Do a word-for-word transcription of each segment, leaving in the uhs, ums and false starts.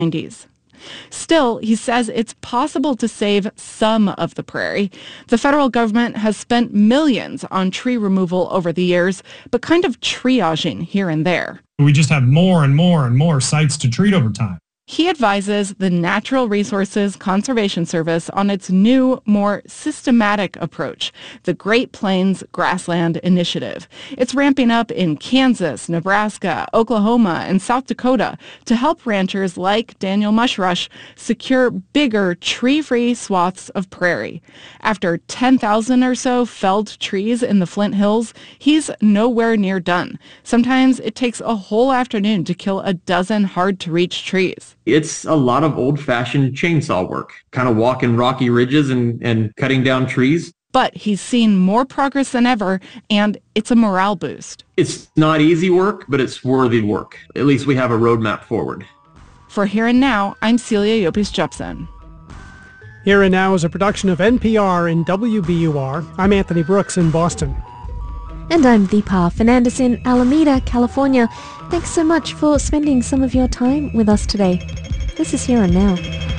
nineties. Still, he says it's possible to save some of the prairie. The federal government has spent millions on tree removal over the years, but kind of triaging here and there. We just have more and more and more sites to treat over time. He advises the Natural Resources Conservation Service on its new, more systematic approach, the Great Plains Grassland Initiative. It's ramping up in Kansas, Nebraska, Oklahoma, and South Dakota to help ranchers like Daniel Mushrush secure bigger tree-free swaths of prairie. After ten thousand or so felled trees in the Flint Hills, he's nowhere near done. Sometimes it takes a whole afternoon to kill a dozen hard-to-reach trees. It's a lot of old-fashioned chainsaw work, kind of walking rocky ridges and, and cutting down trees. But he's seen more progress than ever, and it's a morale boost. It's not easy work, but it's worthy work. At least we have a roadmap forward. For Here and Now, I'm Celia Yopis-Jepson. Here and Now is a production of N P R and W B U R. I'm Anthony Brooks in Boston. And I'm Deepa Fernandez in Alameda, California. Thanks so much for spending some of your time with us today. This is Here and Now.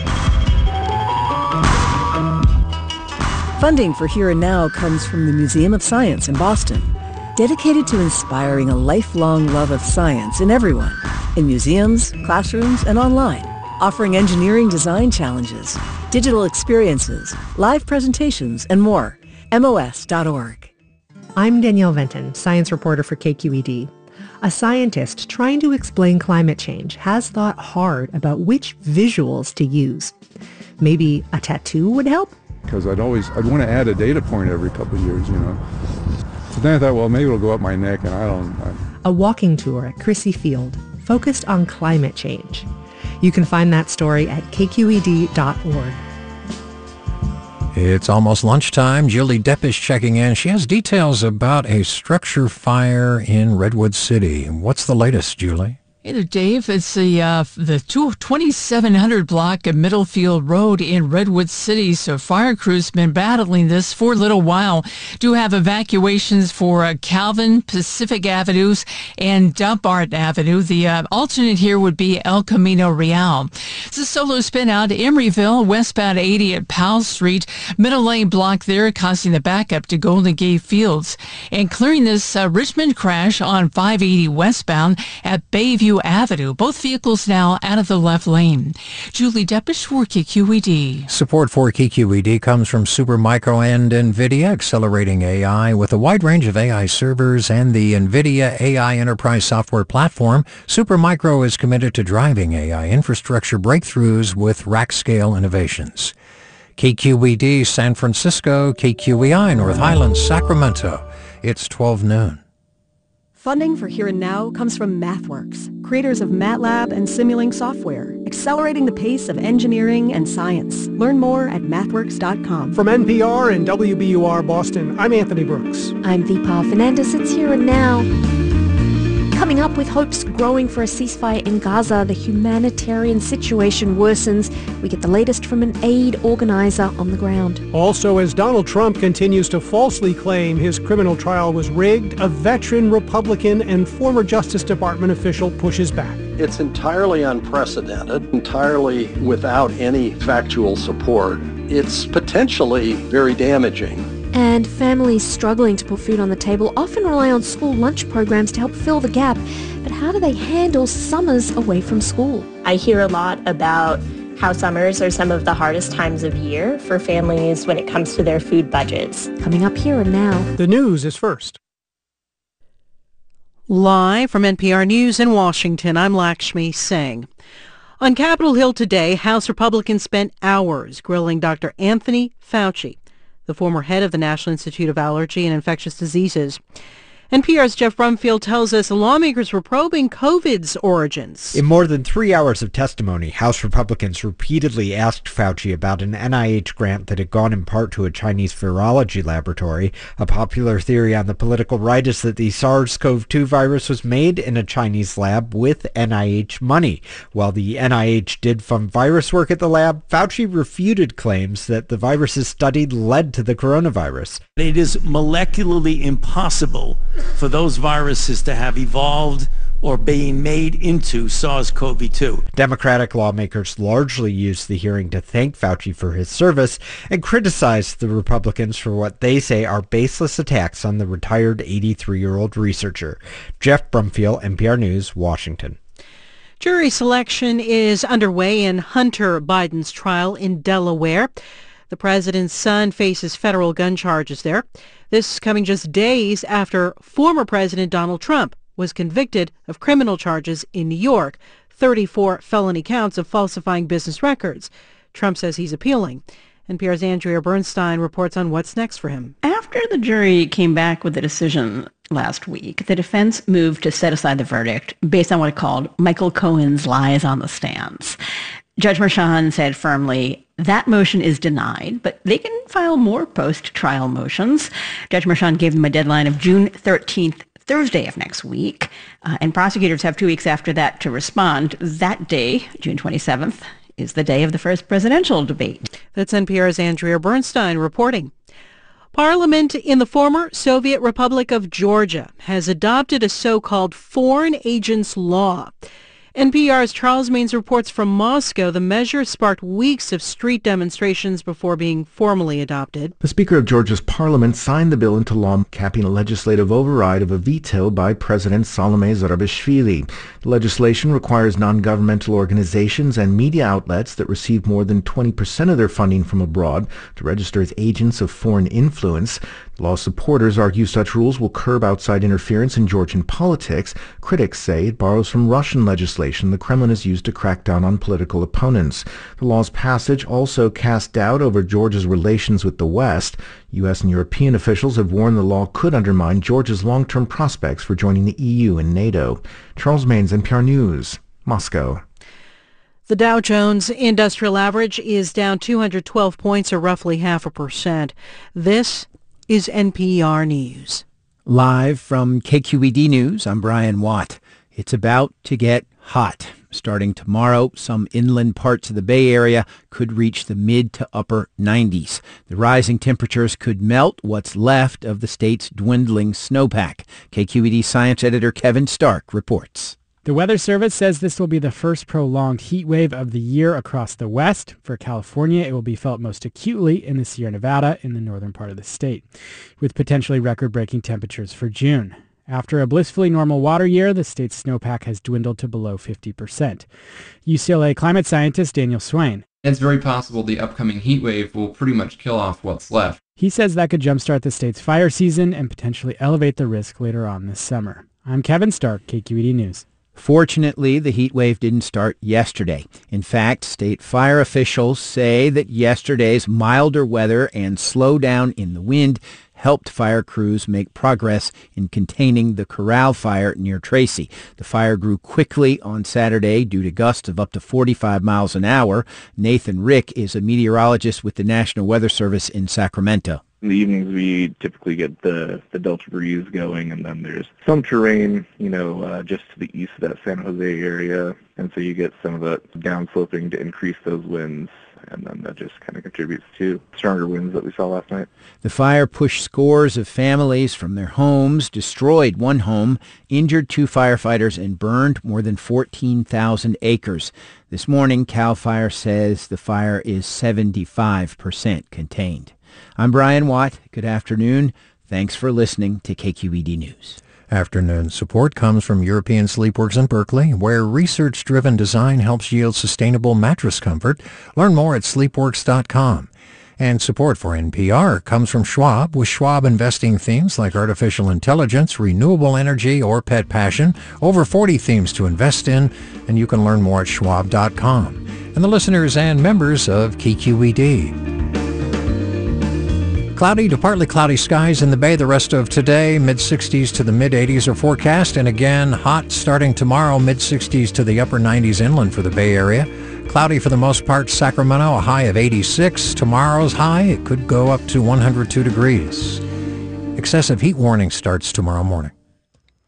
Funding for Here and Now comes from the Museum of Science in Boston, dedicated to inspiring a lifelong love of science in everyone, in museums, classrooms, and online, offering engineering design challenges, digital experiences, live presentations, and more. M O S dot org. I'm Danielle Venton, science reporter for K Q E D. A scientist trying to explain climate change has thought hard about which visuals to use. Maybe a tattoo would help? Because I'd always, I'd want to add a data point every couple of years, you know. So then I thought, well, maybe it'll go up my neck, and I don't... I... A walking tour at Crissy Field, focused on climate change. You can find that story at K Q E D dot org. It's almost lunchtime. Julie Deppish checking in. She has details about a structure fire in Redwood City. What's the latest, Julie? Hey there, Dave. It's the uh, the twenty-seven hundred block of Middlefield Road in Redwood City. So fire crews been battling this for a little while. Do have evacuations for uh, Calvin, Pacific Avenues, and Dumpart Avenue. The uh, alternate here would be El Camino Real. It's a solo spin out to Emeryville, westbound eighty at Powell Street. Middle lane block there, causing the backup to Golden Gate Fields. And clearing this uh, Richmond crash on five eighty westbound at Bayview Avenue. Both vehicles now out of the left lane. Julie Deppish for K Q E D. Support for K Q E D comes from Supermicro and NVIDIA, accelerating A I with a wide range of A I servers and the NVIDIA A I Enterprise Software Platform. Supermicro is committed to driving A I infrastructure breakthroughs with rack-scale innovations. K Q E D San Francisco, K Q E I North Highlands, Sacramento. It's twelve noon. Funding for Here and Now comes from MathWorks, creators of MATLAB and Simulink software, accelerating the pace of engineering and science. Learn more at mathworks dot com. From N P R and W B U R Boston, I'm Anthony Brooks. I'm Deepa Fernandez. It's Here and Now. Coming up, with hopes growing for a ceasefire in Gaza, the humanitarian situation worsens. We get the latest from an aid organizer on the ground. Also, as Donald Trump continues to falsely claim his criminal trial was rigged, a veteran Republican and former Justice Department official pushes back. It's entirely unprecedented, entirely without any factual support. It's potentially very damaging. And families struggling to put food on the table often rely on school lunch programs to help fill the gap. But how do they handle summers away from school? I hear a lot about how summers are some of the hardest times of year for families when it comes to their food budgets. Coming up Here and Now. The news is first. Live from N P R News in Washington, I'm Lakshmi Singh. On Capitol Hill today, House Republicans spent hours grilling Doctor Anthony Fauci, the former head of the National Institute of Allergy and Infectious Diseases. N P R's Jeff Brumfield tells us lawmakers were probing COVID's origins. In more than three hours of testimony, House Republicans repeatedly asked Fauci about an N I H grant that had gone in part to a Chinese virology laboratory. A popular theory on the political right is that the SARS-C o V two virus was made in a Chinese lab with N I H money. While the N I H did fund virus work at the lab, Fauci refuted claims that the viruses studied led to the coronavirus. It is molecularly impossible for those viruses to have evolved or being made into SARS-C o V two. Democratic lawmakers largely used the hearing to thank Fauci for his service and criticized the Republicans for what they say are baseless attacks on the retired eighty-three-year-old researcher. Jeff Brumfield, N P R News, Washington. Jury selection is underway in Hunter Biden's trial in Delaware. The president's son faces federal gun charges there. This coming just days after former President Donald Trump was convicted of criminal charges in New York, thirty-four felony counts of falsifying business records. Trump says he's appealing. N P R's Andrea Bernstein reports on what's next for him. After the jury came back with the decision last week, the defense moved to set aside the verdict based on what it called Michael Cohen's lies on the stands. Judge Merchan said firmly that motion is denied, but they can file more post-trial motions. Judge Merchan gave them a deadline of June thirteenth, Thursday of next week, uh, and prosecutors have two weeks after that to respond. That day, June twenty-seventh, is the day of the first presidential debate. That's N P R's Andrea Bernstein reporting. Parliament in the former Soviet Republic of Georgia has adopted a so-called foreign agents law. N P R's Charles Maines reports from Moscow the measure sparked weeks of street demonstrations before being formally adopted. The Speaker of Georgia's parliament signed the bill into law, capping a legislative override of a veto by President Salome Zurabishvili. The legislation requires non-governmental organizations and media outlets that receive more than twenty percent of their funding from abroad to register as agents of foreign influence. Law supporters argue such rules will curb outside interference in Georgian politics. Critics say it borrows from Russian legislation the Kremlin has used to crack down on political opponents. The law's passage also cast doubt over Georgia's relations with the West. U S and European officials have warned the law could undermine Georgia's long-term prospects for joining the E U and NATO. Charles Maines, N P R News, Moscow. The Dow Jones Industrial Average is down two hundred twelve points, or roughly half a percent. This is N P R News. Live from K Q E D News, I'm Brian Watt. It's about to get hot. Starting tomorrow, some inland parts of the Bay Area could reach the mid to upper nineties. The rising temperatures could melt what's left of the state's dwindling snowpack. K Q E D science editor Kevin Stark reports. The Weather Service says this will be the first prolonged heat wave of the year across the West. For California, it will be felt most acutely in the Sierra Nevada in the northern part of the state, with potentially record-breaking temperatures for June. After a blissfully normal water year, the state's snowpack has dwindled to below fifty percent. U C L A climate scientist Daniel Swain. It's very possible the upcoming heat wave will pretty much kill off what's left. He says that could jumpstart the state's fire season and potentially elevate the risk later on this summer. I'm Kevin Stark, K Q E D News. Fortunately, the heat wave didn't start yesterday. In fact, state fire officials say that yesterday's milder weather and slowdown in the wind helped fire crews make progress in containing the Corral fire near Tracy. The fire grew quickly on Saturday due to gusts of up to forty-five miles an hour. Nathan Rick is a meteorologist with the National Weather Service in Sacramento. In the evenings, we typically get the, the Delta breeze going, and then there's some terrain, you know, uh, just to the east of that San Jose area, and so you get some of that downsloping to increase those winds, and then that just kind of contributes to stronger winds that we saw last night. The fire pushed scores of families from their homes, destroyed one home, injured two firefighters, and burned more than fourteen thousand acres. This morning, CAL FIRE says the fire is seventy-five percent contained. I'm Brian Watt. Good afternoon. Thanks for listening to K Q E D News. Afternoon support comes from European Sleepworks in Berkeley, where research-driven design helps yield sustainable mattress comfort. Learn more at sleepworks dot com. And support for N P R comes from Schwab, with Schwab investing themes like artificial intelligence, renewable energy, or pet passion. Over forty themes to invest in, and you can learn more at schwab dot com. And the listeners and members of K Q E D. Cloudy to partly cloudy skies in the Bay the rest of today. mid-sixties to the mid-eighties are forecast. And again, hot starting tomorrow, mid-sixties to the upper nineties inland for the Bay Area. Cloudy for the most part. Sacramento, a high of eighty-six. Tomorrow's high, it could go up to one hundred two degrees. Excessive heat warning starts tomorrow morning.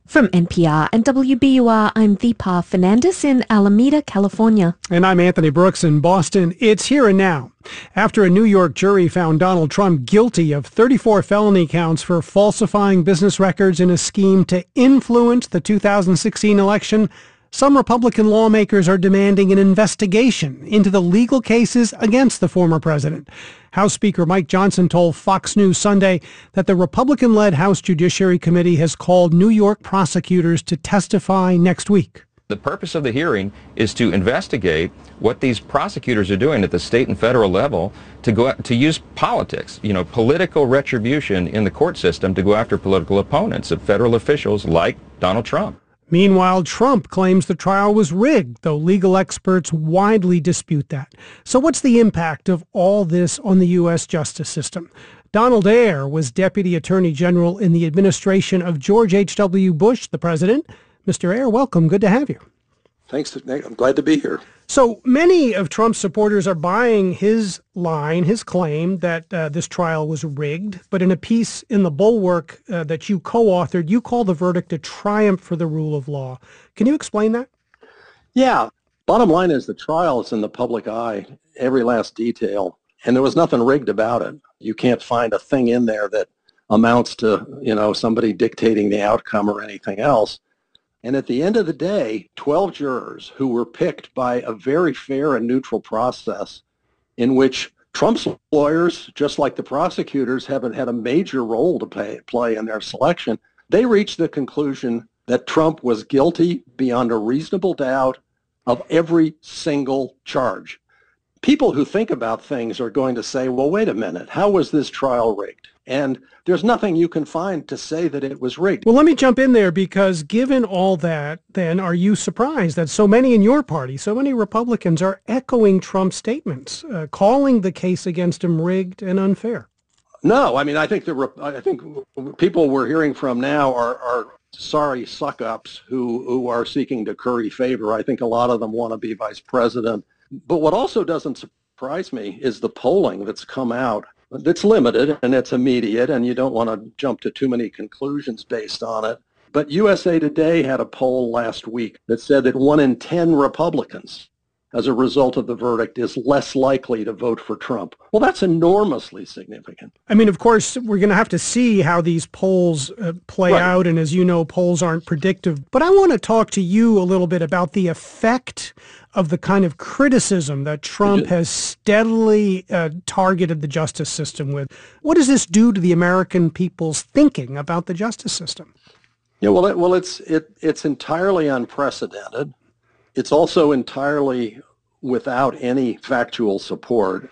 From N P R and W B U R, I'm Deepa Fernandez in Alameda, California. And I'm Anthony Brooks in Boston. It's Here and Now. After a New York jury found Donald Trump guilty of thirty-four felony counts for falsifying business records in a scheme to influence the two thousand sixteen election, some Republican lawmakers are demanding an investigation into the legal cases against the former president. House Speaker Mike Johnson told Fox News Sunday that the Republican-led House Judiciary Committee has called New York prosecutors to testify next week. The purpose of the hearing is to investigate what these prosecutors are doing at the state and federal level to go to use politics, you know, political retribution in the court system to go after political opponents of federal officials like Donald Trump. Meanwhile, Trump claims the trial was rigged, though legal experts widely dispute that. So what's the impact of all this on the U S justice system? Donald Ayer was Deputy Attorney General in the administration of George H W Bush, the president. Mister Ayer, welcome. Good to have you. Thanks. I'm glad to be here. So many of Trump's supporters are buying his line, his claim that uh, this trial was rigged. But in a piece in The Bulwark uh, that you co-authored, you call the verdict a triumph for the rule of law. Can you explain that? Yeah. Bottom line is the trial is in the public eye, every last detail, and there was nothing rigged about it. You can't find a thing in there that amounts to, you know, somebody dictating the outcome or anything else. And at the end of the day, twelve jurors who were picked by a very fair and neutral process in which Trump's lawyers, just like the prosecutors, haven't had a major role to pay, play in their selection, they reached the conclusion that Trump was guilty beyond a reasonable doubt of every single charge. People who think about things are going to say, well, wait a minute, how was this trial rigged? And there's nothing you can find to say that it was rigged. Well, let me jump in there because given all that, then are you surprised that so many in your party, so many Republicans are echoing Trump's statements, uh, calling the case against him rigged and unfair? No, I mean, I think the I think people we're hearing from now are, are sorry suck-ups who, who are seeking to curry favor. I think a lot of them want to be vice president. But what also doesn't surprise me is the polling that's come out. It's limited and it's immediate, and you don't want to jump to too many conclusions based on it. But U S A Today had a poll last week that said that one in ten Republicans, as a result of the verdict, is less likely to vote for Trump. Well, that's enormously significant. I mean, of course, we're going to have to see how these polls uh, play right. out. And as you know, polls aren't predictive. But I want to talk to you a little bit about the effect of the kind of criticism that Trump has steadily uh, targeted the justice system with. What does this do to the American people's thinking about the justice system? Yeah, well, it, well, it's it it's entirely unprecedented. It's also entirely without any factual support,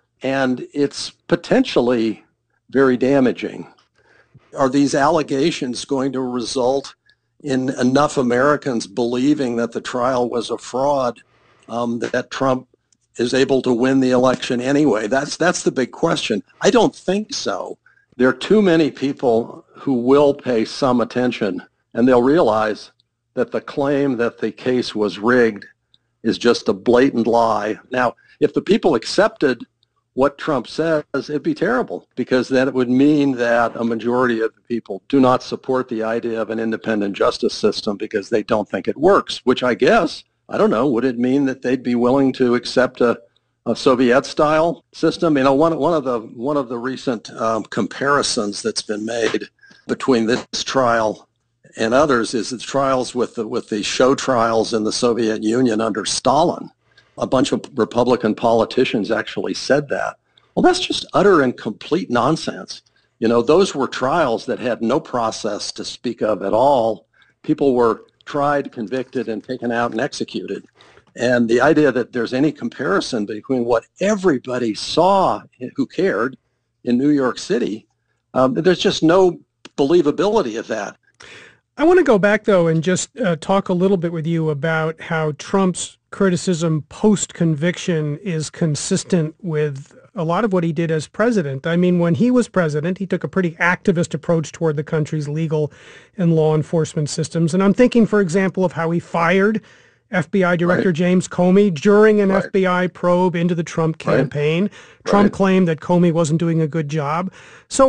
and it's potentially very damaging. Are these allegations going to result in enough Americans believing that the trial was a fraud, um, that Trump is able to win the election anyway? That's that's the big question. I don't think so. There are too many people who will pay some attention, and they'll realize that the claim that the case was rigged is just a blatant lie. Now, if the people accepted what Trump says, it'd be terrible, because then it would mean that a majority of the people do not support the idea of an independent justice system because they don't think it works, which I guess, I don't know, would it mean that they'd be willing to accept a, a Soviet-style system? You know, one, one of the one of the recent um, comparisons that's been made between this trial and others is the trials with the, with the show trials in the Soviet Union under Stalin. A bunch of Republican politicians actually said that. Well, that's just utter and complete nonsense. You know, those were trials that had no process to speak of at all. People were tried, convicted, and taken out and executed. And the idea that there's any comparison between what everybody saw who cared in New York City, um, there's just no believability of that. I want to go back, though, and just uh, talk a little bit with you about how Trump's criticism post-conviction is consistent with a lot of what he did as president. I mean, when he was president, he took a pretty activist approach toward the country's legal and law enforcement systems. And I'm thinking, for example, of how he fired F B I Director right. James Comey during an right. F B I probe into the Trump campaign. Right. Trump right. claimed that Comey wasn't doing a good job. So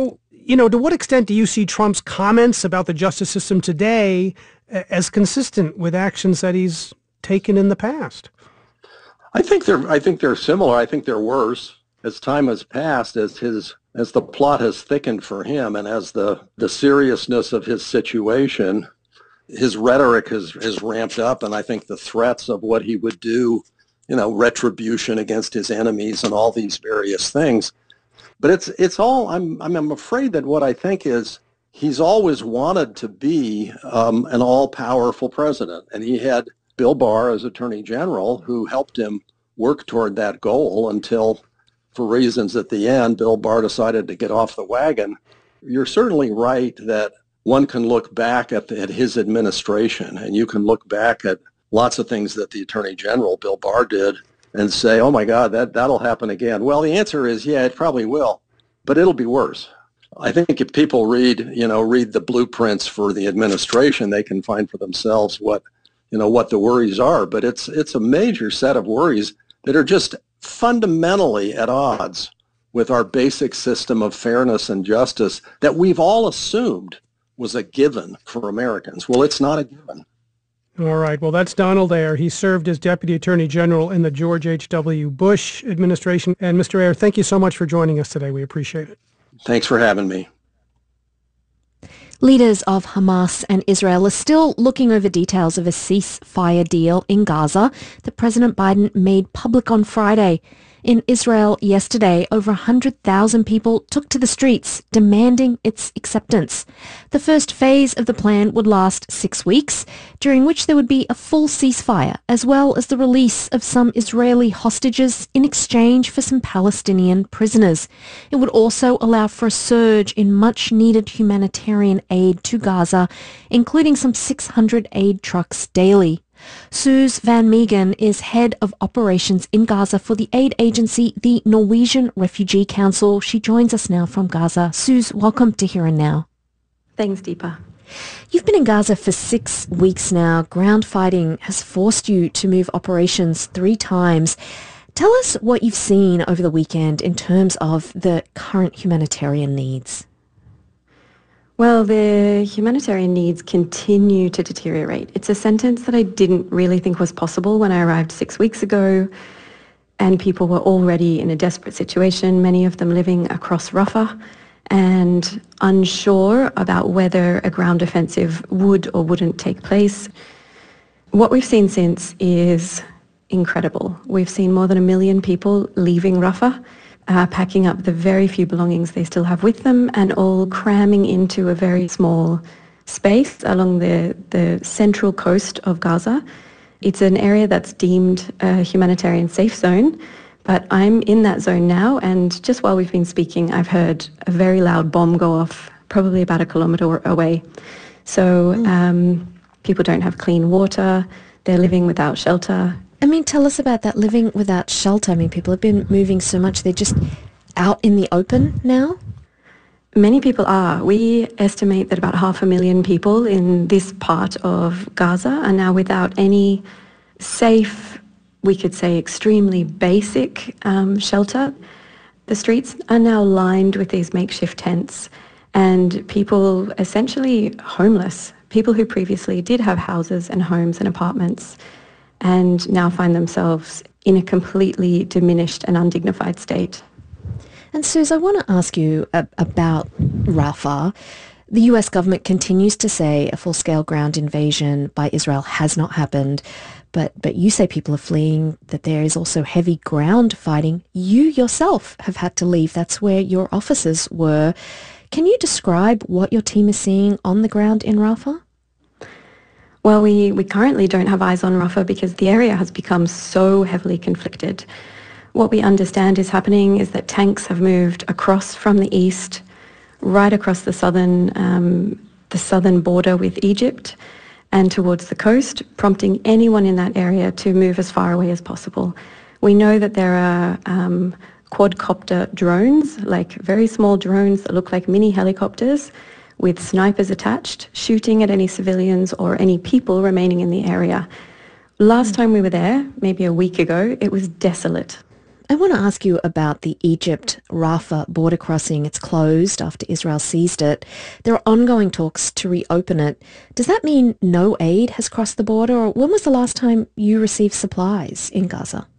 you know, to what extent do you see Trump's comments about the justice system today as consistent with actions that he's taken in the past? I think they're I think they're similar. I think they're worse. As time has passed, as his as the plot has thickened for him, and as the, the seriousness of his situation, his rhetoric has, has ramped up, and I think the threats of what he would do, you know, retribution against his enemies and all these various things. But it's it's all, I'm I'm, I'm afraid that what I think is he's always wanted to be um, an all-powerful president, and he had Bill Barr as Attorney General who helped him work toward that goal until, for reasons at the end, Bill Barr decided to get off the wagon. You're certainly right that one can look back at, the, at his administration, and you can look back at lots of things that the Attorney General, Bill Barr, did and say, oh my God, that, that'll happen again. Well, the answer is, yeah, it probably will, but it'll be worse. I think if people read, you know, read the blueprints for the administration, they can find for themselves what, you know, what the worries are. But it's it's a major set of worries that are just fundamentally at odds with our basic system of fairness and justice that we've all assumed was a given for Americans. Well, it's not a given. All right. Well, that's Donald Ayer. He served as Deputy Attorney General in the George H W. Bush administration. And Mister Ayer, thank you so much for joining us today. We appreciate it. Thanks for having me. Leaders of Hamas and Israel are still looking over details of a ceasefire deal in Gaza that President Biden made public on Friday. In Israel yesterday, over one hundred thousand people took to the streets demanding its acceptance. The first phase of the plan would last six weeks, during which there would be a full ceasefire, as well as the release of some Israeli hostages in exchange for some Palestinian prisoners. It would also allow for a surge in much-needed humanitarian aid to Gaza, including some six hundred aid trucks daily. Suze Van Meegen is head of operations in Gaza for the aid agency, the Norwegian Refugee Council. She joins us now from Gaza. Suze, welcome to Here and Now. Thanks, Deepa. You've been in Gaza for six weeks now. Ground fighting has forced you to move operations three times. Tell us what you've seen over the weekend in terms of the current humanitarian needs. Well, the humanitarian needs continue to deteriorate. It's a sentence that I didn't really think was possible when I arrived six weeks ago, and people were already in a desperate situation, many of them living across Rafah and unsure about whether a ground offensive would or wouldn't take place. What we've seen since is incredible. We've seen more than a million people leaving Rafah, Uh, packing up the very few belongings they still have with them, and all cramming into a very small space along the, the central coast of Gaza. It's an area that's deemed a humanitarian safe zone, but I'm in that zone now, and just while we've been speaking, I've heard a very loud bomb go off, probably about a kilometre away. So um, people don't have clean water, they're living without shelter. I mean, tell us about that, living without shelter. I mean, people have been moving so much, they're just out in the open now? Many people are. We estimate that about half a million people in this part of Gaza are now without any safe, we could say extremely basic um, shelter. The streets are now lined with these makeshift tents, and people essentially homeless, people who previously did have houses and homes and apartments, and now find themselves in a completely diminished and undignified state. And Suze, I want to ask you a- about Rafah. The U S government continues to say a full-scale ground invasion by Israel has not happened, but, but you say people are fleeing, that there is also heavy ground fighting. You yourself have had to leave. That's where your offices were. Can you describe what your team is seeing on the ground in Rafah? Well, we, we currently don't have eyes on Rafah because the area has become so heavily conflicted. What we understand is happening is that tanks have moved across from the east, right across the southern, um, the southern border with Egypt and towards the coast, prompting anyone in that area to move as far away as possible. We know that there are um, quadcopter drones, like very small drones that look like mini helicopters, with snipers attached, shooting at any civilians or any people remaining in the area. Last time we were there, maybe a week ago, it was desolate. I want to ask you about the Egypt-Rafah border crossing. It's closed after Israel seized it. There are ongoing talks to reopen it. Does that mean no aid has crossed the border, or when was the last time you received supplies in Gaza?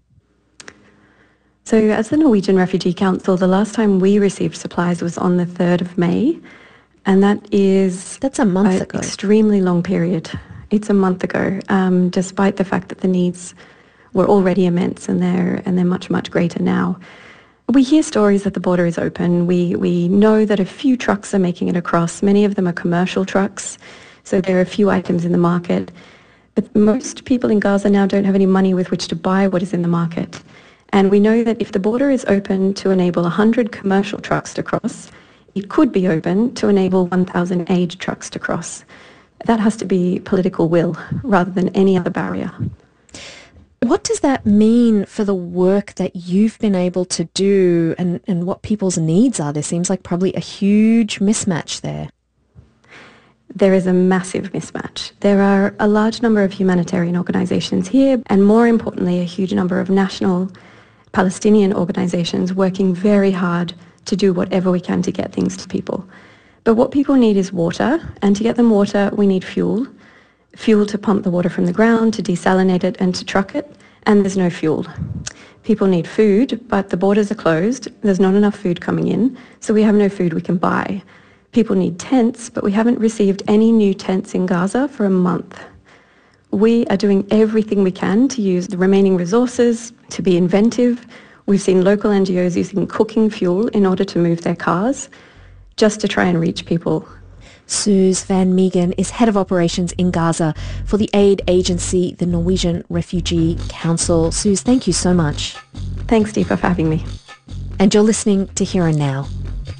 So as the Norwegian Refugee Council, the last time we received supplies was on the third of May, and that is... That's a month an ago. Extremely long period. It's a month ago, um, despite the fact that the needs were already immense, and they're and they're much, much greater now. We hear stories that the border is open. We we know that a few trucks are making it across. Many of them are commercial trucks, so there are a few items in the market. But most people in Gaza now don't have any money with which to buy what is in the market. And we know that if the border is open to enable one hundred commercial trucks to cross, it could be open to enable one thousand aid trucks to cross. That has to be political will rather than any other barrier. What does that mean for the work that you've been able to do, and, and what people's needs are? There seems like probably a huge mismatch there. There is a massive mismatch. There are a large number of humanitarian organizations here, and more importantly, a huge number of national Palestinian organizations working very hard to do whatever we can to get things to people. But what people need is water, and to get them water, we need fuel. Fuel to pump the water from the ground, to desalinate it and to truck it, and there's no fuel. People need food, but the borders are closed. There's not enough food coming in, so we have no food we can buy. People need tents, but we haven't received any new tents in Gaza for a month. We are doing everything we can to use the remaining resources, to be inventive. We've seen local N G Os using cooking fuel in order to move their cars, just to try and reach people. Suze Van Meegen is head of operations in Gaza for the aid agency, the Norwegian Refugee Council. Suze, thank you so much. Thanks, Deepa, for having me. And you're listening to Here and Now.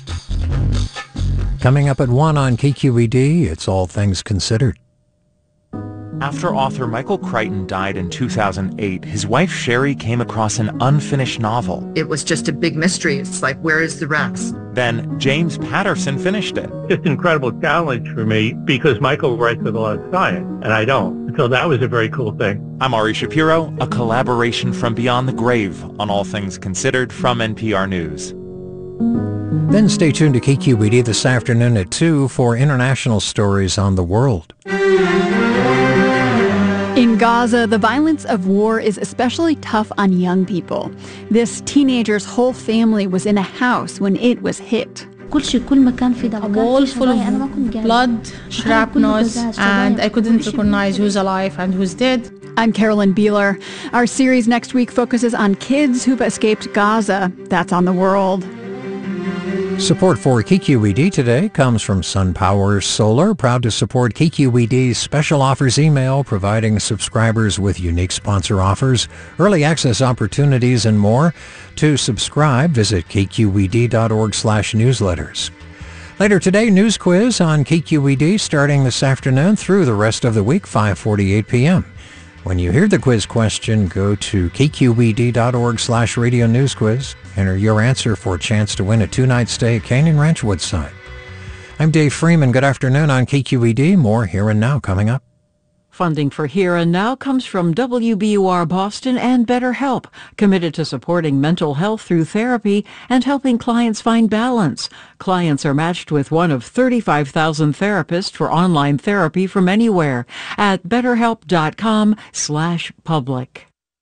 Coming up at one on K Q E D, it's All Things Considered. After author Michael Crichton died in two thousand eight, his wife Sherry came across an unfinished novel. It was just a big mystery. It's like, where is the rest? Then James Patterson finished it. Just an incredible challenge for me because Michael writes with a lot of science, and I don't. So that was a very cool thing. I'm Ari Shapiro, a collaboration from Beyond the Grave on All Things Considered from N P R News. Then stay tuned to K Q E D this afternoon at two for international stories on the world. In Gaza, the violence of war is especially tough on young people. This teenager's whole family was in a house when it was hit. A wall full of blood, shrapnels, and I couldn't recognize who's alive and who's dead. I'm Carolyn Beeler. Our series next week focuses on kids who've escaped Gaza. That's on the world. Support for K Q E D today comes from SunPower Solar, proud to support K Q E D's special offers email, providing subscribers with unique sponsor offers, early access opportunities, and more. To subscribe, visit kqed.org slash newsletters. Later today, news quiz on K Q E D starting this afternoon through the rest of the week, five forty-eight p.m. When you hear the quiz question, go to kqed.org slash radio news quiz. Enter your answer for a chance to win a two-night stay at Canyon Ranch Woodside. I'm Dave Freeman. Good afternoon on K Q E D. More Here and Now coming up. Funding for Here and Now comes from W B U R Boston and BetterHelp, committed to supporting mental health through therapy and helping clients find balance. Clients are matched with one of thirty-five thousand therapists for online therapy from anywhere at betterhelp.com slash public.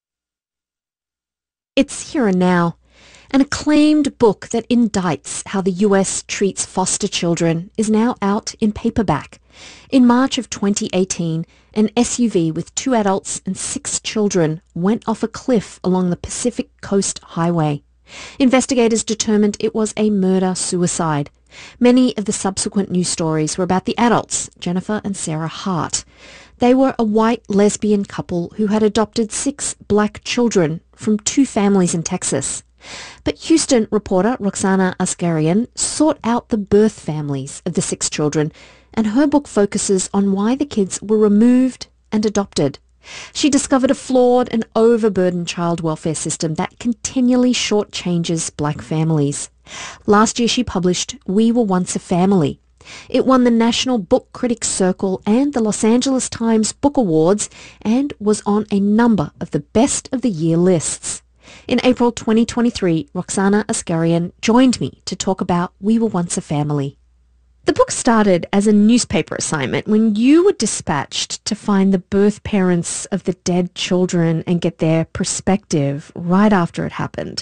It's Here and Now. An acclaimed book that indicts how the U S treats foster children is now out in paperback. In March of twenty eighteen, an S U V with two adults and six children went off a cliff along the Pacific Coast Highway. Investigators determined it was a murder-suicide. Many of the subsequent news stories were about the adults, Jennifer and Sarah Hart. They were a white lesbian couple who had adopted six black children from two families in Texas. But Houston reporter Roxana Asgharian sought out the birth families of the six children, and her book focuses on why the kids were removed and adopted. She discovered a flawed and overburdened child welfare system that continually shortchanges black families. Last year she published We Were Once a Family. It won the National Book Critics Circle and the Los Angeles Times Book Awards and was on a number of the best of the year lists. In April twenty twenty-three, Roxana Askarian joined me to talk about We Were Once a Family. The book started as a newspaper assignment when you were dispatched to find the birth parents of the dead children and get their perspective right after it happened.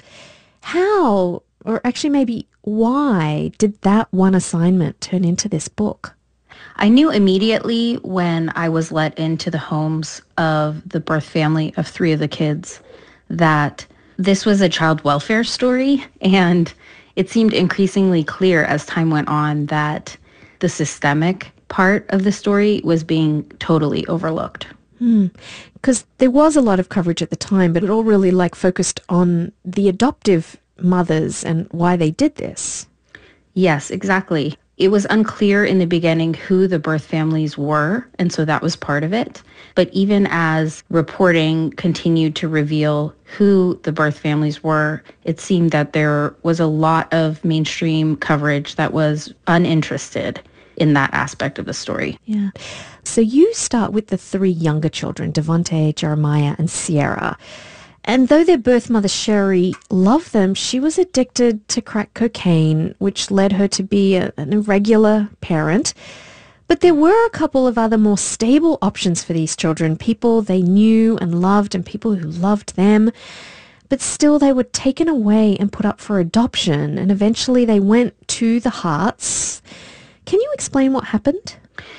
How, or actually maybe why, did that one assignment turn into this book? I knew immediately when I was let into the homes of the birth family of three of the kids that this was a child welfare story, and it seemed increasingly clear as time went on that the systemic part of the story was being totally overlooked. Because hmm. there was a lot of coverage at the time, but it all really like focused on the adoptive mothers and why they did this. Yes, exactly. It was unclear in the beginning who the birth families were, and so that was part of it. But even as reporting continued to reveal who the birth families were, it seemed that there was a lot of mainstream coverage that was uninterested in that aspect of the story. Yeah. So you start with the three younger children, Devontae, Jeremiah, and Sierra. And though their birth mother, Sherry, loved them, she was addicted to crack cocaine, which led her to be a, an irregular parent. But there were a couple of other more stable options for these children, people they knew and loved and people who loved them. But still, they were taken away and put up for adoption, and eventually they went to the Harts. Can you explain what happened?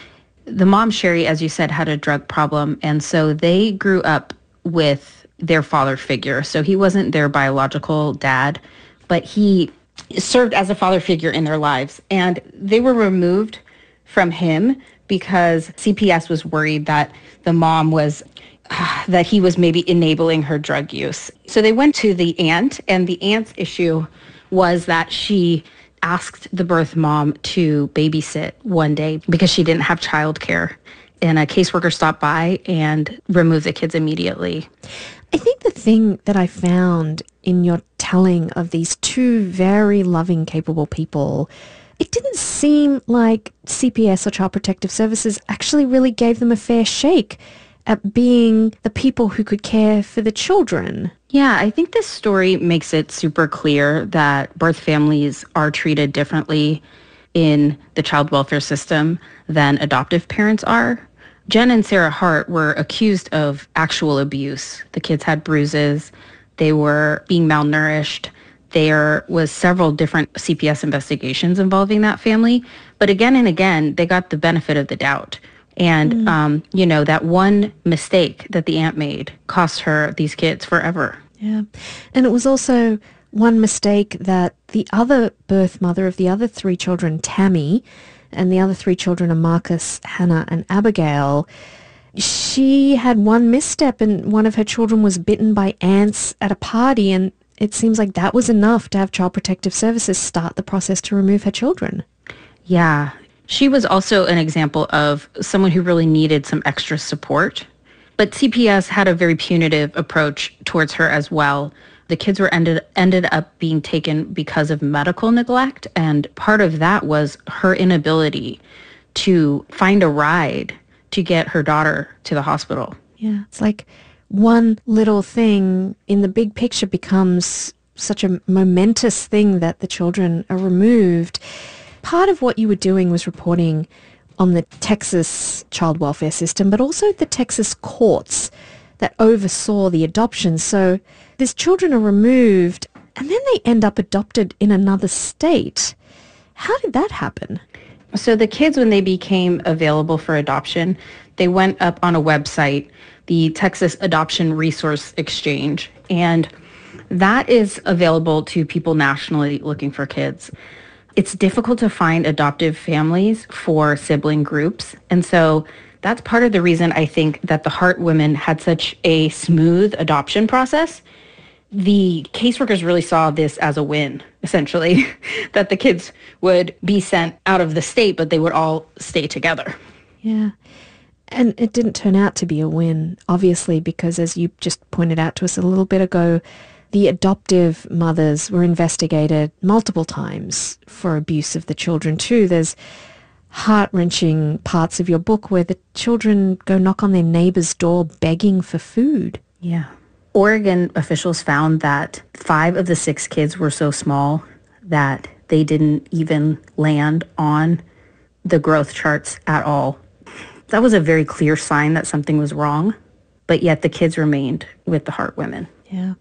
The mom, Sherry, as you said, had a drug problem, and so they grew up with their father figure. So he wasn't their biological dad, but he served as a father figure in their lives. And they were removed from him because C P S was worried that the mom was, uh, that he was maybe enabling her drug use. So they went to the aunt, and the aunt's issue was that she asked the birth mom to babysit one day because she didn't have childcare. And a caseworker stopped by and removed the kids immediately. I think the thing that I found in your telling of these two very loving, capable people, it didn't seem like C P S or Child Protective Services actually really gave them a fair shake at being the people who could care for the children. Yeah, I think this story makes it super clear that birth families are treated differently in the child welfare system than adoptive parents are. Jen and Sarah Hart were accused of actual abuse. The kids had bruises. They were being malnourished. There was several different C P S investigations involving that family. But again and again, they got the benefit of the doubt. And, mm. um, you know, that one mistake that the aunt made cost her these kids forever. Yeah. And it was also one mistake that the other birth mother of the other three children, Tammy, and the other three children are Marcus, Hannah, and Abigail. She had one misstep, and one of her children was bitten by ants at a party, and it seems like that was enough to have Child Protective Services start the process to remove her children. Yeah. She was also an example of someone who really needed some extra support. But C P S had a very punitive approach towards her as well. The kids were ended ended up being taken because of medical neglect, and part of that was her inability to find a ride to get her daughter to the hospital. Yeah, it's like one little thing in the big picture becomes such a momentous thing that the children are removed. Part of what you were doing was reporting on the Texas child welfare system, but also the Texas courts that oversaw the adoption. So these children are removed and then they end up adopted in another state. How did that happen? So the kids, when they became available for adoption, they went up on a website, the Texas Adoption Resource Exchange, and that is available to people nationally looking for kids. It's difficult to find adoptive families for sibling groups, and so that's part of the reason I think that the Hart women had such a smooth adoption process. The caseworkers really saw this as a win, essentially, that the kids would be sent out of the state, but they would all stay together. Yeah. And it didn't turn out to be a win, obviously, because as you just pointed out to us a little bit ago, the adoptive mothers were investigated multiple times for abuse of the children too. There's heart-wrenching parts of your book where the children go knock on their neighbor's door begging for food. Yeah. Oregon officials found that five of the six kids were so small that they didn't even land on the growth charts at all. That was a very clear sign that something was wrong, but yet the kids remained with the Hart women. Yeah.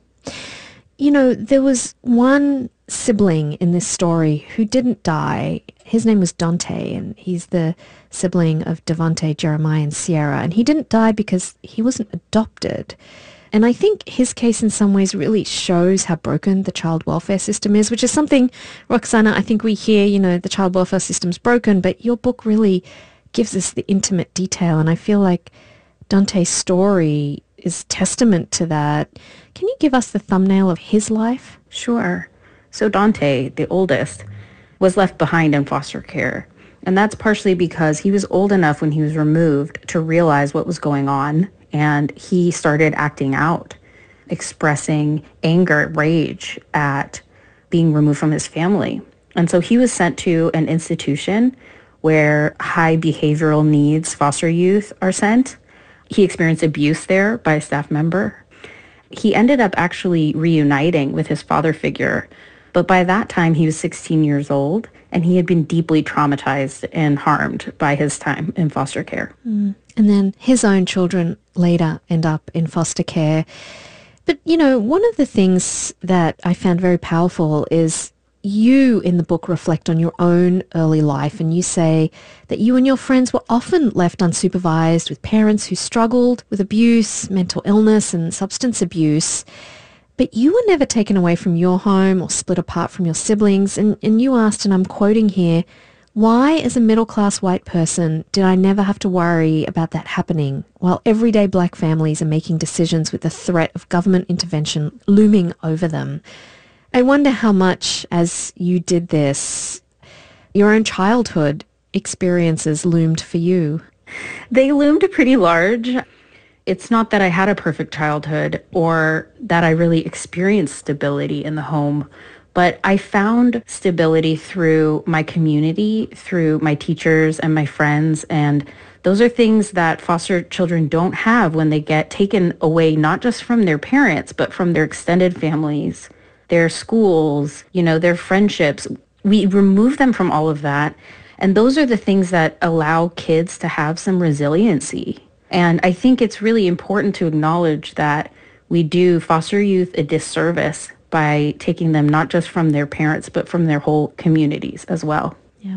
You know, there was one sibling in this story who didn't die. His name was Dante, and he's the sibling of Devonte, Jeremiah, and Sierra. And he didn't die because he wasn't adopted. And I think his case in some ways really shows how broken the child welfare system is, which is something, Roxana, I think we hear, you know, the child welfare system's broken, but your book really gives us the intimate detail. And I feel like Dante's story is testament to that. Can you give us the thumbnail of his life? Sure. So Dante, the oldest, was left behind in foster care. And that's partially because he was old enough when he was removed to realize what was going on. And he started acting out, expressing anger, rage at being removed from his family. And so he was sent to an institution where high behavioral needs foster youth are sent. He experienced abuse there by a staff member. He ended up actually reuniting with his father figure. But by that time, he was sixteen years old, and he had been deeply traumatized and harmed by his time in foster care. Mm. And then his own children later end up in foster care. But, you know, one of the things that I found very powerful is you in the book reflect on your own early life, and you say that you and your friends were often left unsupervised with parents who struggled with abuse, mental illness, and substance abuse. But you were never taken away from your home or split apart from your siblings. And, and you asked, and I'm quoting here, why, as a middle-class white person, did I never have to worry about that happening while everyday black families are making decisions with the threat of government intervention looming over them? I wonder how much, as you did this, your own childhood experiences loomed for you. They loomed pretty large. It's not that I had a perfect childhood or that I really experienced stability in the home, but I found stability through my community, through my teachers and my friends, and those are things that foster children don't have when they get taken away, not just from their parents, but from their extended families, their schools, you know, their friendships. We remove them from all of that, and those are the things that allow kids to have some resiliency. And I think it's really important to acknowledge that we do foster youth a disservice by taking them not just from their parents, but from their whole communities as well. Yeah.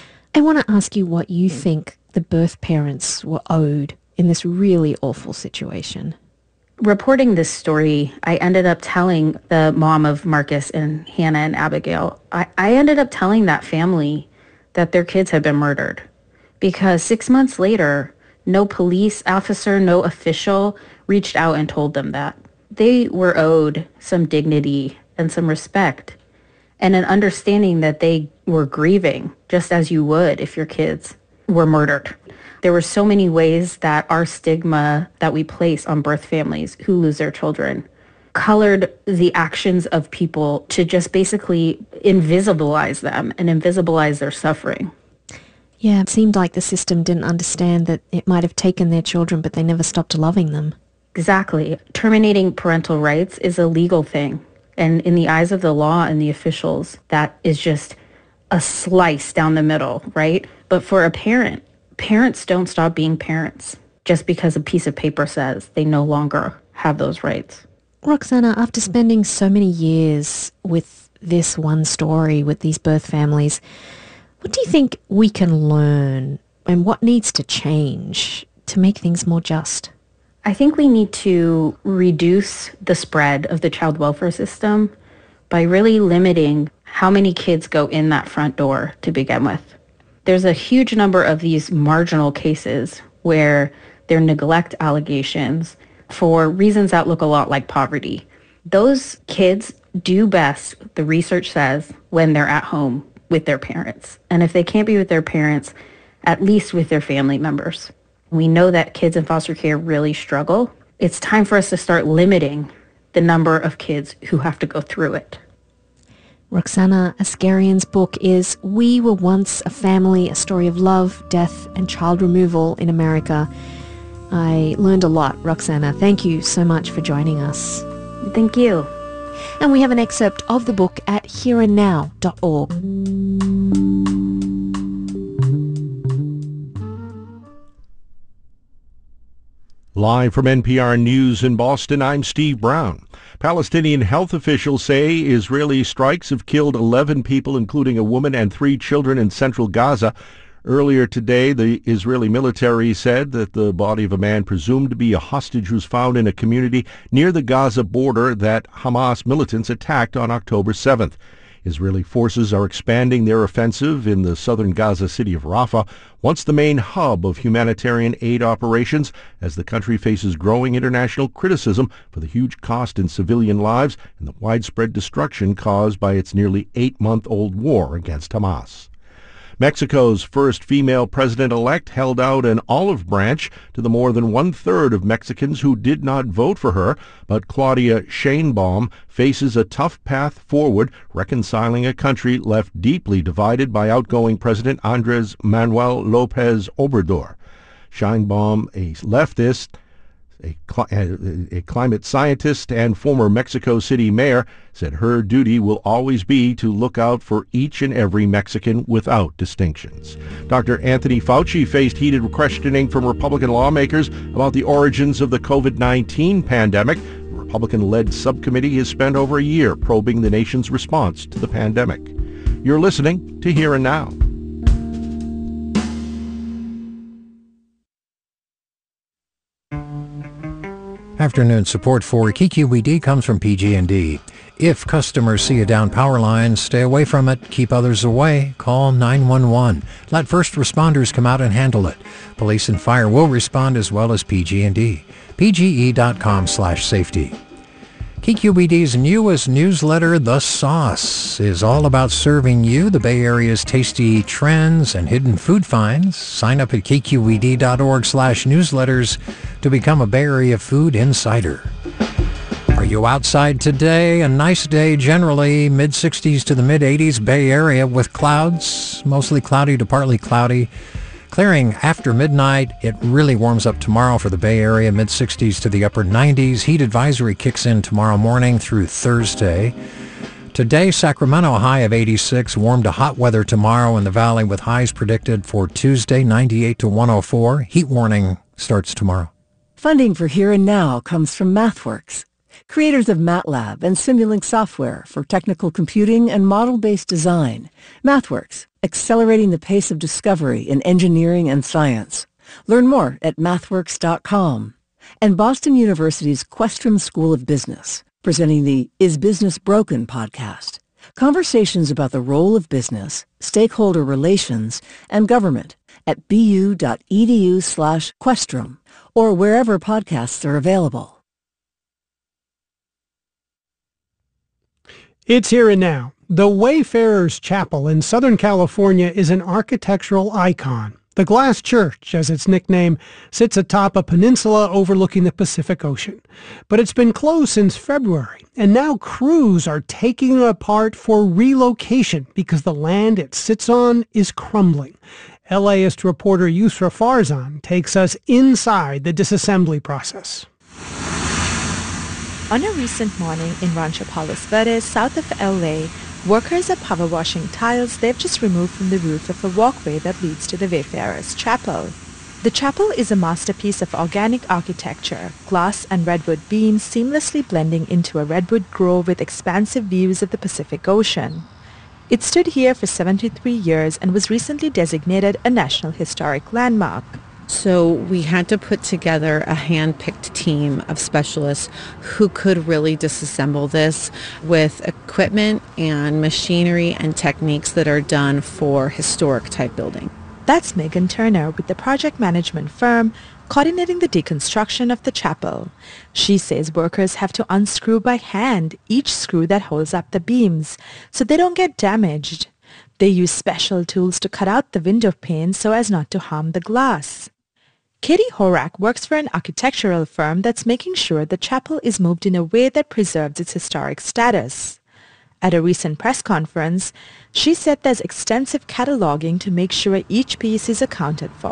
I want to ask you what you think the birth parents were owed in this really awful situation. Reporting this story, I ended up telling the mom of Marcus and Hannah and Abigail, I, I ended up telling that family that their kids had been murdered. Because six months later, no police officer, no official reached out and told them that. They were owed some dignity and some respect and an understanding that they were grieving just as you would if your kids were murdered. There were so many ways that our stigma that we place on birth families who lose their children colored the actions of people to just basically invisibilize them and invisibilize their suffering. Yeah, it seemed like the system didn't understand that it might have taken their children, but they never stopped loving them. Exactly. Terminating parental rights is a legal thing. And in the eyes of the law and the officials, that is just a slice down the middle, right? But for a parent, parents don't stop being parents just because a piece of paper says they no longer have those rights. Roxana, after spending so many years with this one story, with these birth families, what do you think we can learn and what needs to change to make things more just? I think we need to reduce the spread of the child welfare system by really limiting how many kids go in that front door to begin with. There's a huge number of these marginal cases where there are neglect allegations for reasons that look a lot like poverty. Those kids do best, the research says, when they're at home with their parents. And if they can't be with their parents, at least with their family members. We know that kids in foster care really struggle. It's time for us to start limiting the number of kids who have to go through it. Roxana Askarian's book is We Were Once a Family, a story of love, death, and child removal in America. I learned a lot. Roxana, thank you so much for joining us. Thank you. And we have an excerpt of the book at here and now dot org. Live from N P R News in Boston, I'm Steve Brown. Palestinian health officials say Israeli strikes have killed eleven people, including a woman and three children in central Gaza. Earlier today, the Israeli military said that the body of a man presumed to be a hostage was found in a community near the Gaza border that Hamas militants attacked on October seventh. Israeli forces are expanding their offensive in the southern Gaza city of Rafah, once the main hub of humanitarian aid operations, as the country faces growing international criticism for the huge cost in civilian lives and the widespread destruction caused by its nearly eight-month-old war against Hamas. Mexico's first female president-elect held out an olive branch to the more than one-third of Mexicans who did not vote for her, but Claudia Sheinbaum faces a tough path forward, reconciling a country left deeply divided by outgoing President Andrés Manuel López Obrador. Sheinbaum, a leftist, A, cl- a climate scientist and former Mexico City mayor, said her duty will always be to look out for each and every Mexican without distinctions. Doctor Anthony Fauci faced heated questioning from Republican lawmakers about the origins of the covid nineteen pandemic. A Republican-led subcommittee has spent over a year probing the nation's response to the pandemic. You're listening to Here and Now. Afternoon support for K Q E D comes from P G and D. If customers see a down power line, stay away from it. Keep others away. Call nine one one. Let first responders come out and handle it. Police and fire will respond as well as P G and D. P G E dot com slash safety. K Q E D's newest newsletter, The Sauce, is all about serving you the Bay Area's tasty trends and hidden food finds. Sign up at K Q E D dot org slash newsletters to become a Bay Area food insider. Are you outside today? A nice day generally, mid sixties to the mid eighties, Bay Area with clouds, mostly cloudy to partly cloudy. Clearing after midnight. It really warms up tomorrow for the Bay Area, mid sixties to the upper nineties. Heat advisory kicks in tomorrow morning through Thursday. Today, Sacramento, a high of eighty-six. Warm to hot weather tomorrow in the valley with highs predicted for Tuesday, ninety-eight to one oh four. Heat warning starts tomorrow. Funding for Here and Now comes from MathWorks, creators of MATLAB and Simulink software for technical computing and model-based design. MathWorks, accelerating the pace of discovery in engineering and science. Learn more at mathworks dot com. And Boston University's Questrom School of Business, presenting the Is Business Broken podcast. Conversations about the role of business, stakeholder relations, and government at bu.edu slash Questrom or wherever podcasts are available. It's Here and Now. The Wayfarers Chapel in Southern California is an architectural icon. The Glass Church, as its nickname, sits atop a peninsula overlooking the Pacific Ocean. But it's been closed since February, and now crews are taking it apart for relocation because the land it sits on is crumbling. LAist reporter Yusra Farzan takes us inside the disassembly process. On a recent morning in Rancho Palos Verdes, south of L A, workers are power washing tiles they've just removed from the roof of a walkway that leads to the Wayfarers Chapel. The chapel is a masterpiece of organic architecture, glass and redwood beams seamlessly blending into a redwood grove with expansive views of the Pacific Ocean. It stood here for seventy-three years and was recently designated a National Historic Landmark. So we had to put together a hand-picked team of specialists who could really disassemble this with equipment and machinery and techniques that are done for historic type building. That's Megan Turner with the project management firm coordinating the deconstruction of the chapel. She says workers have to unscrew by hand each screw that holds up the beams so they don't get damaged. They use special tools to cut out the window pane so as not to harm the glass. Katie Horak works for an architectural firm that's making sure the chapel is moved in a way that preserves its historic status. At a recent press conference, she said there's extensive cataloging to make sure each piece is accounted for.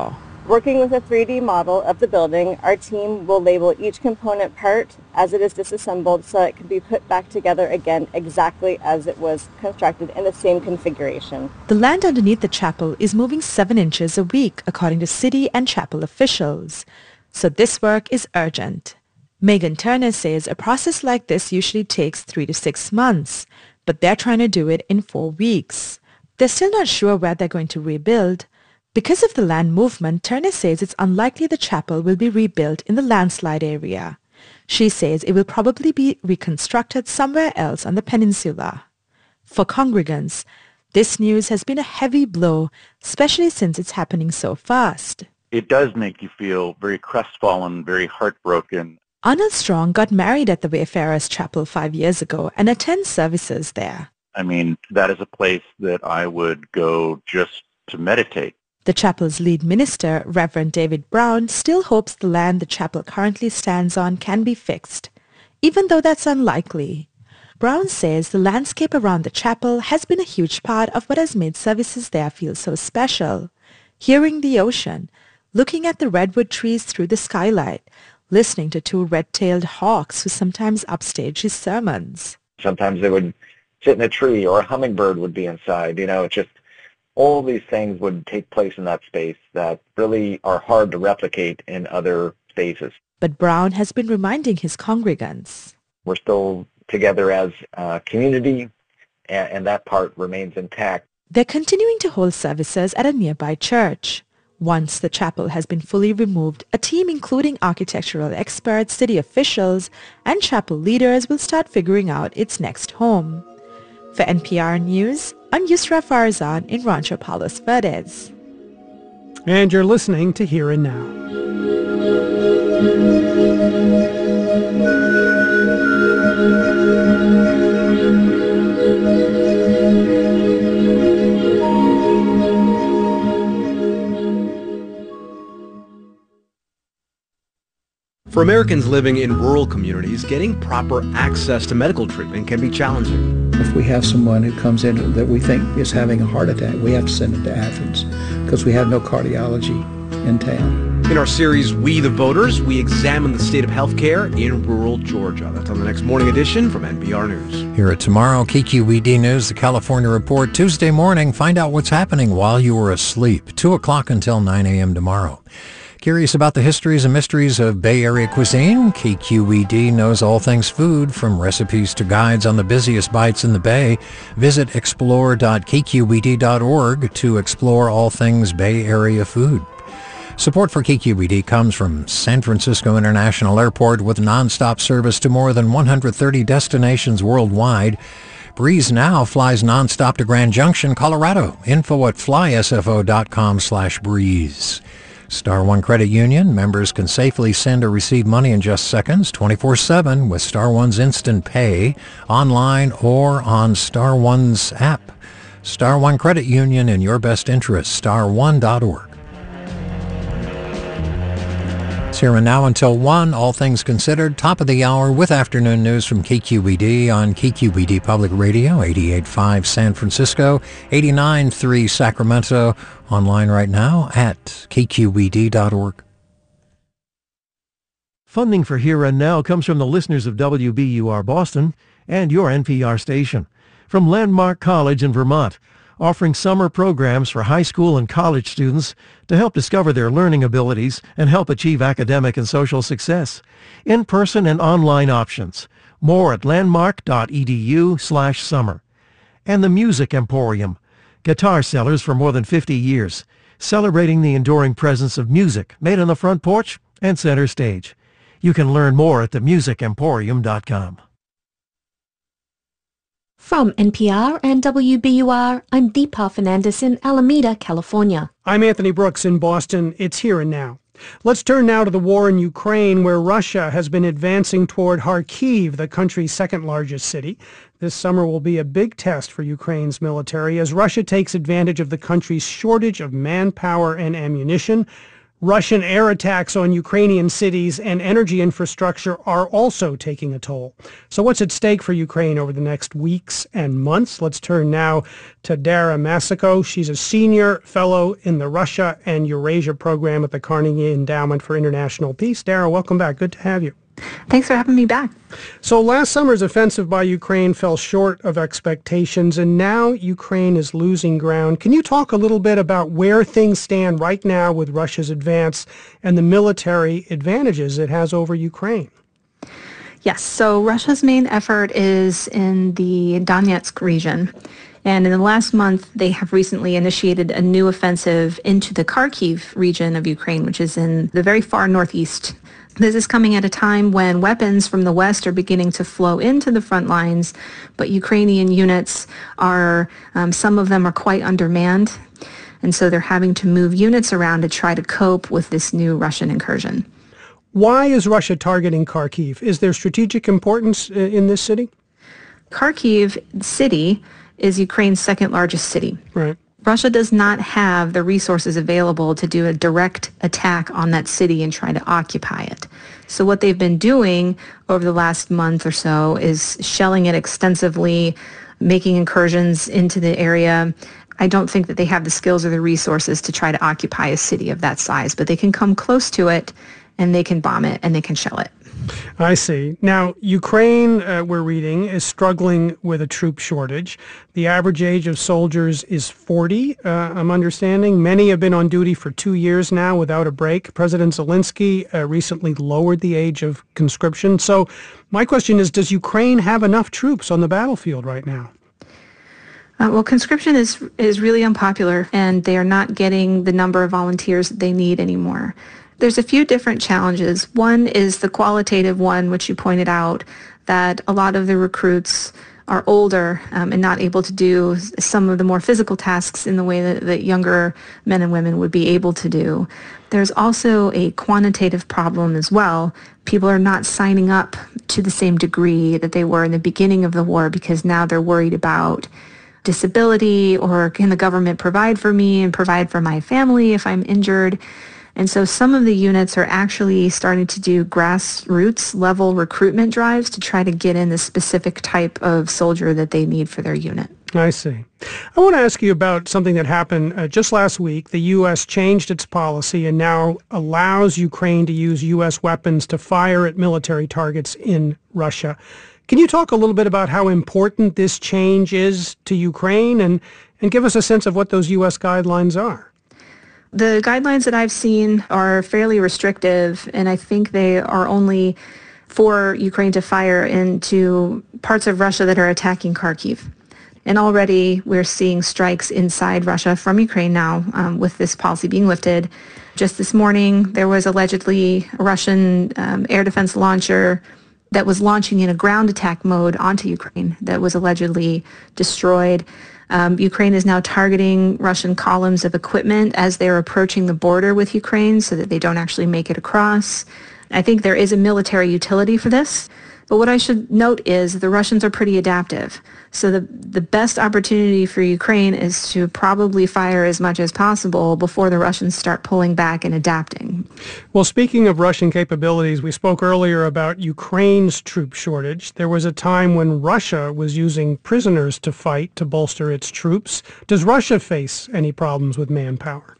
Working with a three D model of the building, our team will label each component part as it is disassembled so it can be put back together again exactly as it was constructed in the same configuration. The land underneath the chapel is moving seven inches a week, according to city and chapel officials. So this work is urgent. Megan Turner says a process like this usually takes three to six months, but they're trying to do it in four weeks. They're still not sure where they're going to rebuild. Because of the land movement, Turner says it's unlikely the chapel will be rebuilt in the landslide area. She says it will probably be reconstructed somewhere else on the peninsula. For congregants, this news has been a heavy blow, especially since it's happening so fast. It does make you feel very crestfallen, very heartbroken. Arnold Strong got married at the Wayfarers Chapel five years ago and attends services there. I mean, that is a place that I would go just to meditate. The chapel's lead minister, Reverend David Brown, still hopes the land the chapel currently stands on can be fixed, even though that's unlikely. Brown says the landscape around the chapel has been a huge part of what has made services there feel so special. Hearing the ocean, looking at the redwood trees through the skylight, listening to two red-tailed hawks who sometimes upstage his sermons. Sometimes they would sit in a tree or a hummingbird would be inside. You know, it's just all these things would take place in that space that really are hard to replicate in other spaces. But Brown has been reminding his congregants. We're still together as a community, and, and that part remains intact. They're continuing to hold services at a nearby church. Once the chapel has been fully removed, a team including architectural experts, city officials, and chapel leaders will start figuring out its next home. For N P R News, I'm Yusra Farzan in Rancho Palos Verdes. And you're listening to Here and Now. For Americans living in rural communities, getting proper access to medical treatment can be challenging. If we have someone who comes in that we think is having a heart attack, we have to send them to Athens because we have no cardiology in town. In our series, We the Voters, we examine the state of healthcare in rural Georgia. That's on the next morning edition from N P R News. Here at tomorrow, K Q E D News, the California Report, Tuesday morning. Find out what's happening while you are asleep. two o'clock until nine a.m. tomorrow. Curious about the histories and mysteries of Bay Area cuisine? K Q E D knows all things food, from recipes to guides on the busiest bites in the Bay. Visit explore dot k q e d dot org to explore all things Bay Area food. Support for K Q E D comes from San Francisco International Airport, with nonstop service to more than one hundred thirty destinations worldwide. Breeze Now flies nonstop to Grand Junction, Colorado. Info at fly s f o dot com slash breeze. Star One Credit Union members can safely send or receive money in just seconds, twenty-four seven, with Star One's Instant Pay, online or on Star One's app. Star One Credit Union, in your best interest, star one dot org. It's Here and Now until one, all things considered, top of the hour with afternoon news from K Q E D on K Q E D Public Radio, eighty-eight point five San Francisco, eighty-nine point three Sacramento, online right now at k q e d dot org. Funding for Here and Now comes from the listeners of W B U R Boston and your N P R station. From Landmark College in Vermont, offering summer programs for high school and college students to help discover their learning abilities and help achieve academic and social success. In-person and online options. More at landmark dot e d u slash summer. And the Music Emporium, guitar sellers for more than fifty years, celebrating the enduring presence of music made on the front porch and center stage. You can learn more at the music emporium dot com. From N P R and W B U R, I'm Deepa Fernandez in Alameda, California. I'm Anthony Brooks in Boston. It's Here and Now. Let's turn now to the war in Ukraine, where Russia has been advancing toward Kharkiv, the country's second largest city. This summer will be a big test for Ukraine's military as Russia takes advantage of the country's shortage of manpower and ammunition. Russian air attacks on Ukrainian cities and energy infrastructure are also taking a toll. So what's at stake for Ukraine over the next weeks and months? Let's turn now to Dara Masako. She's a senior fellow in the Russia and Eurasia program at the Carnegie Endowment for International Peace. Dara, welcome back. Good to have you. Thanks for having me back. So last summer's offensive by Ukraine fell short of expectations, and now Ukraine is losing ground. Can you talk a little bit about where things stand right now with Russia's advance and the military advantages it has over Ukraine? Yes, so Russia's main effort is in the Donetsk region. And in the last month, they have recently initiated a new offensive into the Kharkiv region of Ukraine, which is in the very far northeast. This is coming at a time when weapons from the West are beginning to flow into the front lines, but Ukrainian units are, um, some of them are quite undermanned, and so they're having to move units around to try to cope with this new Russian incursion. Why is Russia targeting Kharkiv? Is there strategic importance in this city? Kharkiv city is Ukraine's second largest city. Right. Russia does not have the resources available to do a direct attack on that city and try to occupy it. So what they've been doing over the last month or so is shelling it extensively, making incursions into the area. I don't think that they have the skills or the resources to try to occupy a city of that size, but they can come close to it and they can bomb it and they can shell it. I see. Now, Ukraine, uh, we're reading, is struggling with a troop shortage. The average age of soldiers is forty, uh, I'm understanding. Many have been on duty for two years now without a break. President Zelensky uh, recently lowered the age of conscription. So my question is, does Ukraine have enough troops on the battlefield right now? Uh, well, conscription is is really unpopular, and they are not getting the number of volunteers that they need anymore. There's a few different challenges. One is the qualitative one, which you pointed out, that a lot of the recruits are older um, and not able to do some of the more physical tasks in the way that, that younger men and women would be able to do. There's also a quantitative problem as well. People are not signing up to the same degree that they were in the beginning of the war because now they're worried about disability, or can the government provide for me and provide for my family if I'm injured? And so some of the units are actually starting to do grassroots level recruitment drives to try to get in the specific type of soldier that they need for their unit. I see. I want to ask you about something that happened uh, just last week. The U S changed its policy and now allows Ukraine to use U S weapons to fire at military targets in Russia. Can you talk a little bit about how important this change is to Ukraine and, and give us a sense of what those U S guidelines are? The guidelines that I've seen are fairly restrictive, and I think they are only for Ukraine to fire into parts of Russia that are attacking Kharkiv. And already we're seeing strikes inside Russia from Ukraine now um, with this policy being lifted. Just this morning, there was allegedly a Russian um, air defense launcher that was launching in a ground attack mode onto Ukraine that was allegedly destroyed. Um, Ukraine is now targeting Russian columns of equipment as they're approaching the border with Ukraine so that they don't actually make it across. I think there is a military utility for this. But what I should note is the Russians are pretty adaptive. So the, the best opportunity for Ukraine is to probably fire as much as possible before the Russians start pulling back and adapting. Well, speaking of Russian capabilities, we spoke earlier about Ukraine's troop shortage. There was a time when Russia was using prisoners to fight to bolster its troops. Does Russia face any problems with manpower?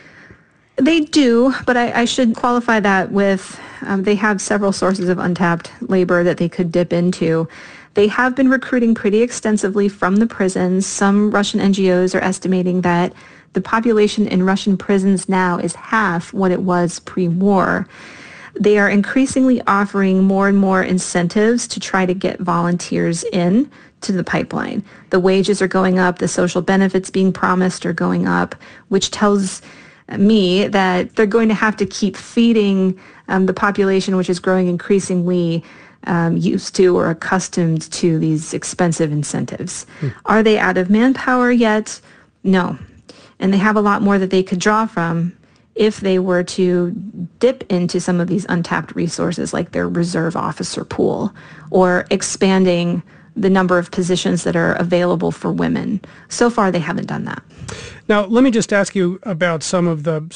They do, but I, I should qualify that with um, they have several sources of untapped labor that they could dip into. They have been recruiting pretty extensively from the prisons. Some Russian N G Os are estimating that the population in Russian prisons now is half what it was pre-war. They are increasingly offering more and more incentives to try to get volunteers in to the pipeline. The wages are going up, the social benefits being promised are going up, which tells me that they're going to have to keep feeding um, the population, which is growing increasingly um, used to or accustomed to these expensive incentives. Hmm. Are they out of manpower yet? No. And they have a lot more that they could draw from if they were to dip into some of these untapped resources like their reserve officer pool or expanding the number of positions that are available for women. So far, they haven't done that. Now, let me just ask you about some of the sort of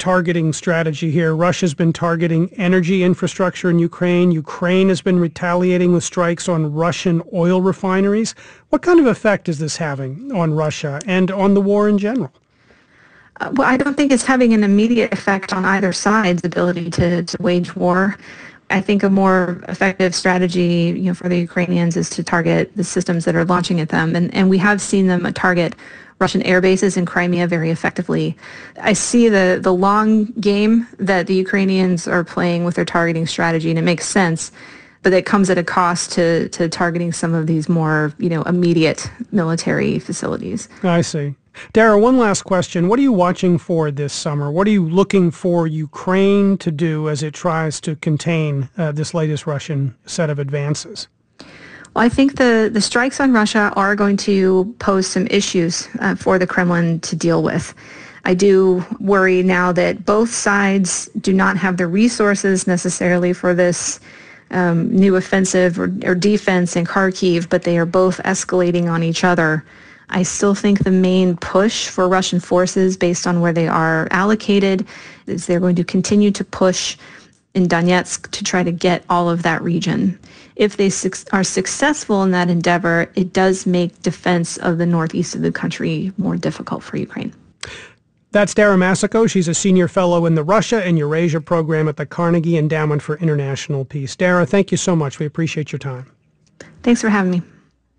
targeting strategy here. Russia's been targeting energy infrastructure in Ukraine. Ukraine has been retaliating with strikes on Russian oil refineries. What kind of effect is this having on Russia and on the war in general? Uh, well, I don't think it's having an immediate effect on either side's ability to, to wage war. I think a more effective strategy, you know, for the Ukrainians is to target the systems that are launching at them. And, and we have seen them target Russian air bases in Crimea very effectively. I see the, the long game that the Ukrainians are playing with their targeting strategy, and it makes sense, but it comes at a cost to, to targeting some of these more, you know, immediate military facilities. I see. Dara, one last question. What are you watching for this summer? What are you looking for Ukraine to do as it tries to contain uh, this latest Russian set of advances? Well, I think the, the strikes on Russia are going to pose some issues uh, for the Kremlin to deal with. I do worry now that both sides do not have the resources necessarily for this um, new offensive or, or defense in Kharkiv, but they are both escalating on each other. I still think the main push for Russian forces, based on where they are allocated, is they're going to continue to push in Donetsk to try to get all of that region. If they su- are successful in that endeavor, it does make defense of the northeast of the country more difficult for Ukraine. That's Dara Masako. She's a senior fellow in the Russia and Eurasia program at the Carnegie Endowment for International Peace. Dara, thank you so much. We appreciate your time. Thanks for having me.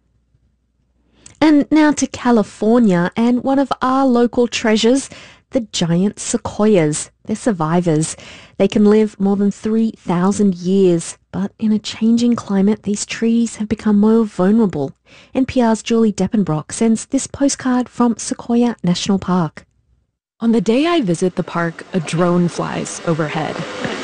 And now to California and one of our local treasures, the giant sequoias. They're survivors. They can live more than three thousand years, but in a changing climate, these trees have become more vulnerable. N P R's Julie Deppenbrock sends this postcard from Sequoia National Park. On the day I visit the park, a drone flies overhead.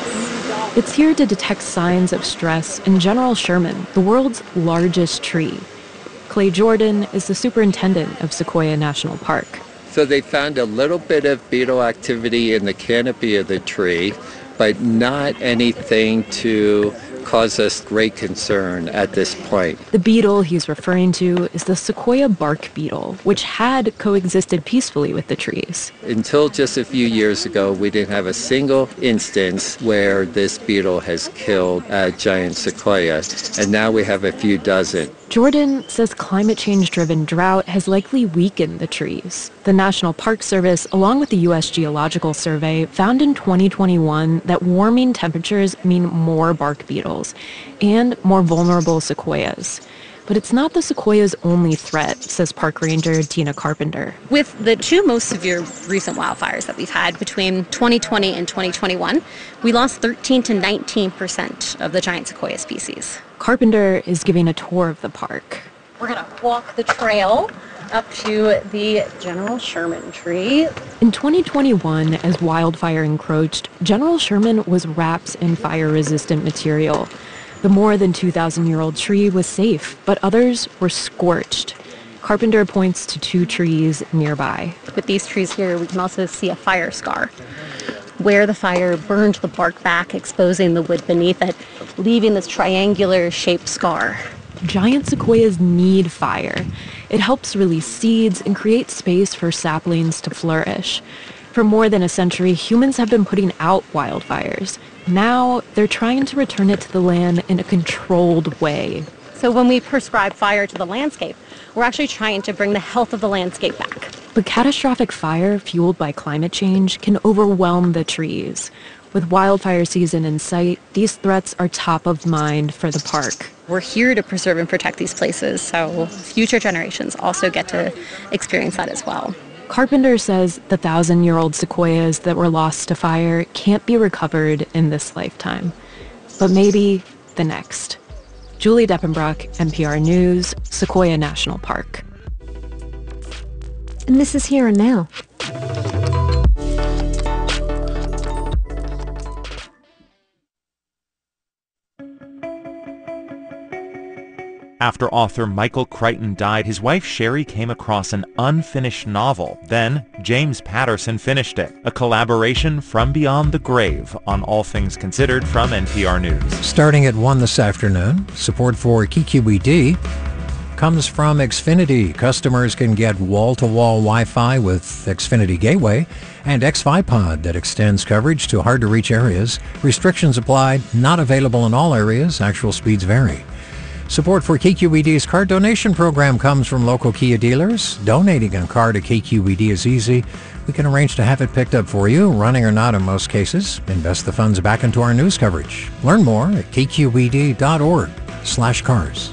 It's here to detect signs of stress in General Sherman, the world's largest tree. Clay Jordan is the superintendent of Sequoia National Park. So they found a little bit of beetle activity in the canopy of the tree, but not anything to cause us great concern at this point. The beetle he's referring to is the Sequoia bark beetle, which had coexisted peacefully with the trees. Until just a few years ago, we didn't have a single instance where this beetle has killed a giant sequoia, and now we have a few dozen. Jordan says climate change-driven drought has likely weakened the trees. The National Park Service, along with the U S Geological Survey, found in twenty twenty-one that warming temperatures mean more bark beetles and more vulnerable sequoias. But it's not the sequoia's only threat, says Park Ranger Tina Carpenter. With the two most severe recent wildfires that we've had between twenty twenty and twenty twenty-one, we lost thirteen to nineteen percent of the giant sequoia species. Carpenter is giving a tour of the park. We're going to walk the trail up to the General Sherman tree. In twenty twenty-one, as wildfire encroached, General Sherman was wrapped in fire-resistant material. The more than two thousand year old tree was safe, but others were scorched. Carpenter points to two trees nearby. With these trees here, we can also see a fire scar, where the fire burned the bark back, exposing the wood beneath it, leaving this triangular shaped scar. Giant sequoias need fire. It helps release seeds and create space for saplings to flourish. For more than a century, humans have been putting out wildfires. Now, they're trying to return it to the land in a controlled way. So when we prescribe fire to the landscape, we're actually trying to bring the health of the landscape back. But catastrophic fire fueled by climate change can overwhelm the trees. With wildfire season in sight, these threats are top of mind for the park. We're here to preserve and protect these places, so future generations also get to experience that as well. Carpenter says the thousand-year-old sequoias that were lost to fire can't be recovered in this lifetime, but maybe the next. Julie Deppenbrock, N P R News, Sequoia National Park. And this is Here and Now. After author Michael Crichton died, his wife Sherry came across an unfinished novel. Then, James Patterson finished it. A collaboration from beyond the grave on All Things Considered from N P R News. Starting at one this afternoon, support for K Q E D. comes from Xfinity. Customers can get wall-to-wall Wi-Fi with Xfinity Gateway and X five Pod that extends coverage to hard-to-reach areas. Restrictions applied. Not available in all areas. Actual speeds vary. Support for K Q E D's card donation program comes from local Kia dealers. Donating a car to K Q E D is easy. We can arrange to have it picked up for you, running or not in most cases. Invest the funds back into our news coverage. Learn more at k q e d dot org slash cars.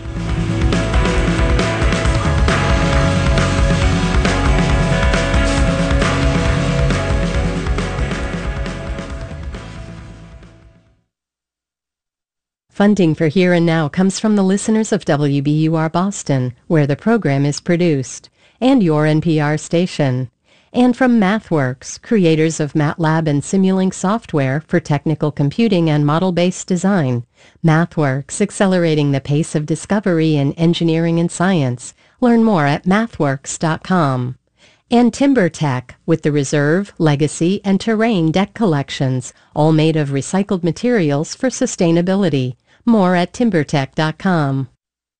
Funding for Here and Now comes from the listeners of W B U R Boston, where the program is produced, and your N P R station. And from MathWorks, creators of MATLAB and Simulink software for technical computing and model-based design. MathWorks, accelerating the pace of discovery in engineering and science. Learn more at mathworks dot com. And TimberTech, with the Reserve, Legacy, and Terrain deck collections, all made of recycled materials for sustainability. More at timber tech dot com.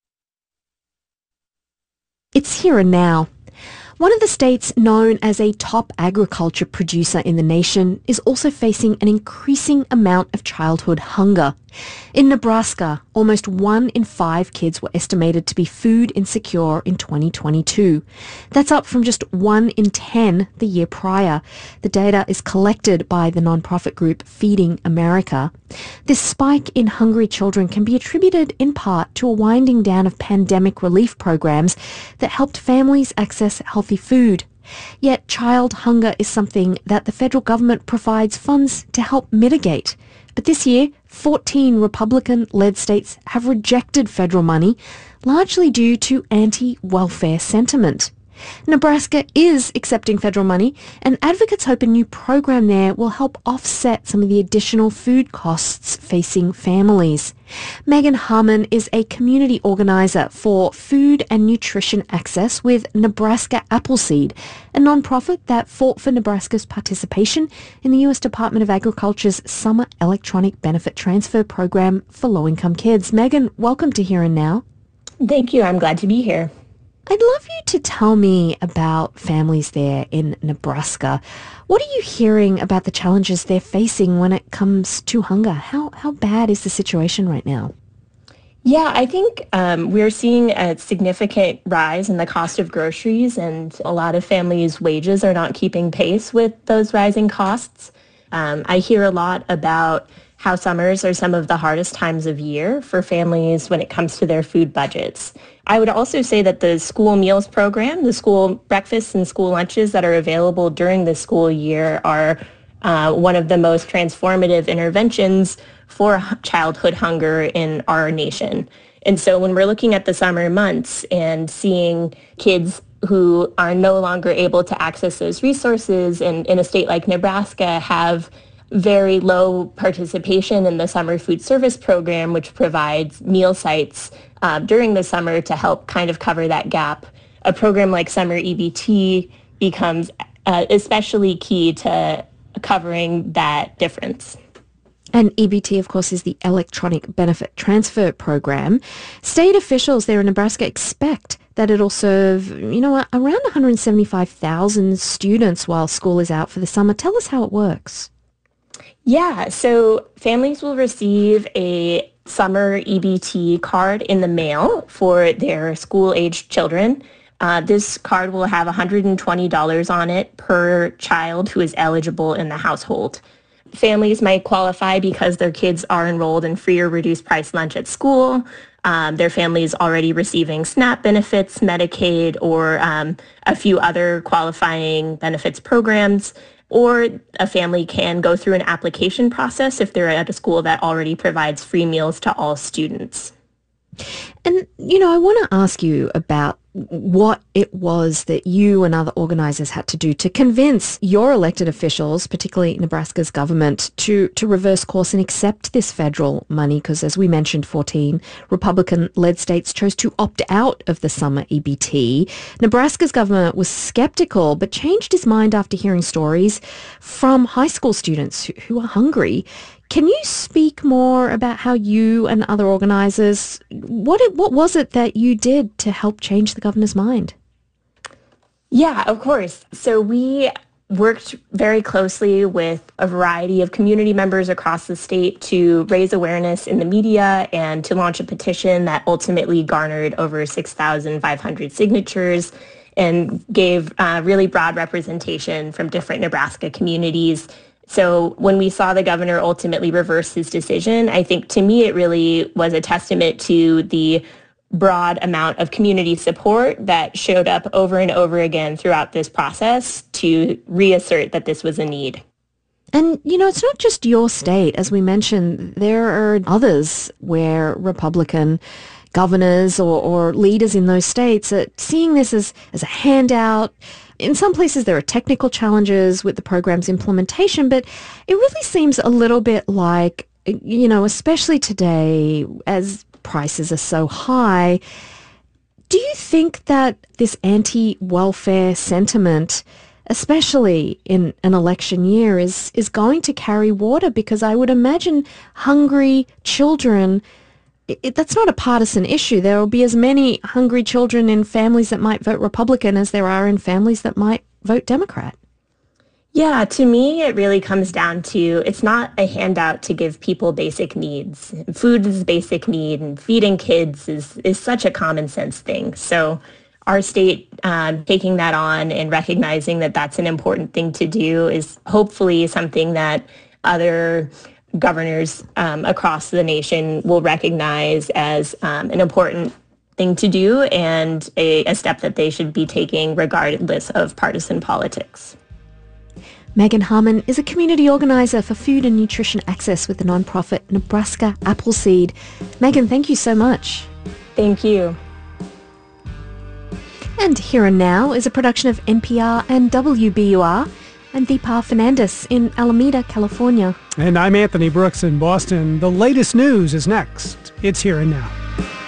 It's here and now. One of the states known as a top agriculture producer in the nation is also facing an increasing amount of childhood hunger. In Nebraska, almost one in five kids were estimated to be food insecure in twenty twenty-two. That's up from just one in ten the year prior. The data is collected by the nonprofit group Feeding America. This spike in hungry children can be attributed in part to a winding down of pandemic relief programs that helped families access healthy food. Yet child hunger is something that the federal government provides funds to help mitigate. But this year, fourteen Republican-led states have rejected federal money, largely due to anti-welfare sentiment. Nebraska is accepting federal money, and advocates hope a new program there will help offset some of the additional food costs facing families. Megan Harmon is a community organizer for food and nutrition access with Nebraska Appleseed, a nonprofit that fought for Nebraska's participation in the U S Department of Agriculture's Summer Electronic Benefit Transfer Program for low-income kids. Megan, welcome to Here and Now. Thank you. I'm glad to be here. I'd love you to tell me about families there in Nebraska. What are you hearing about the challenges they're facing when it comes to hunger? How how bad is the situation right now? Yeah, I think um, we're seeing a significant rise in the cost of groceries, and a lot of families' wages are not keeping pace with those rising costs. Um, I hear a lot about how summers are some of the hardest times of year for families when it comes to their food budgets. I would also say that the school meals program, the school breakfasts and school lunches that are available during the school year are uh, one of the most transformative interventions for childhood hunger in our nation. And so when we're looking at the summer months and seeing kids who are no longer able to access those resources and in a state like Nebraska have very low participation in the summer food service program, which provides meal sites uh, during the summer to help kind of cover that gap. A program like Summer E B T becomes uh, especially key to covering that difference. And E B T, of course, is the Electronic Benefit Transfer Program. State officials there in Nebraska expect that it'll serve, you know, around one hundred seventy-five thousand students while school is out for the summer. Tell us how it works. Yeah, so families will receive a summer E B T card in the mail for their school-aged children. Uh, this card will have one hundred twenty dollars on it per child who is eligible in the household. Families might qualify because their kids are enrolled in free or reduced price lunch at school. Um, their family is already receiving SNAP benefits, Medicaid, or um, a few other qualifying benefits programs. Or a family can go through an application process if they're at a school that already provides free meals to all students. And, you know, I want to ask you about what it was that you and other organizers had to do to convince your elected officials, particularly Nebraska's government, to, to reverse course and accept this federal money, because as we mentioned, fourteen Republican-led states chose to opt out of the summer E B T. Nebraska's government was skeptical, but changed his mind after hearing stories from high school students who, who are hungry. Can you speak more about how you and other organisers, what it, what was it that you did to help change the governor's mind? Yeah, of course. So we worked very closely with a variety of community members across the state to raise awareness in the media and to launch a petition that ultimately garnered over six thousand five hundred signatures and gave uh, really broad representation from different Nebraska communities. So when we saw the governor ultimately reverse his decision, I think to me it really was a testament to the broad amount of community support that showed up over and over again throughout this process to reassert that this was a need. And, you know, it's not just your state. As we mentioned, there are others where Republican governors or, or leaders in those states are seeing this as, as a handout. In some places, there are technical challenges with the program's implementation, but it really seems a little bit like, you know, especially today, as prices are so high, do you think that this anti-welfare sentiment, especially in an election year, is, is going to carry water? Because I would imagine hungry children, it, that's not a partisan issue. There will be as many hungry children in families that might vote Republican as there are in families that might vote Democrat. Yeah, to me, it really comes down to, it's not a handout to give people basic needs. Food is a basic need, and feeding kids is, is such a common sense thing. So our state um, taking that on and recognizing that that's an important thing to do is hopefully something that other governors um, across the nation will recognize as um, an important thing to do and a, a step that they should be taking regardless of partisan politics. Megan Harmon is a community organizer for food and nutrition access with the nonprofit Nebraska Appleseed. Megan, thank you so much. Thank you. And Here and Now is a production of N P R and W B U R. I'm Deepa Fernandez in Alameda, California. And I'm Anthony Brooks in Boston. The latest news is next. It's Here and Now.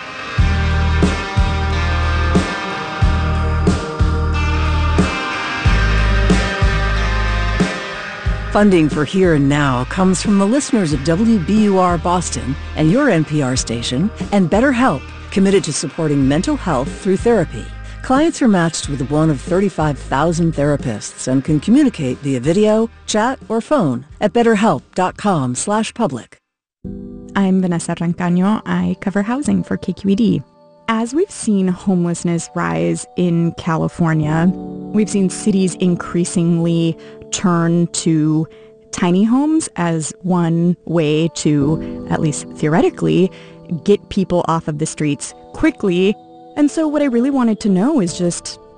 Funding for Here and Now comes from the listeners of W B U R Boston and your N P R station, and BetterHelp, committed to supporting mental health through therapy. Clients are matched with one of thirty-five thousand therapists and can communicate via video, chat, or phone at betterhelp.com slash public. I'm Vanessa Rancaño. I cover housing for K Q E D. As we've seen homelessness rise in California, we've seen cities increasingly turn to tiny homes as one way to, at least theoretically, get people off of the streets quickly. And so what I really wanted to know is just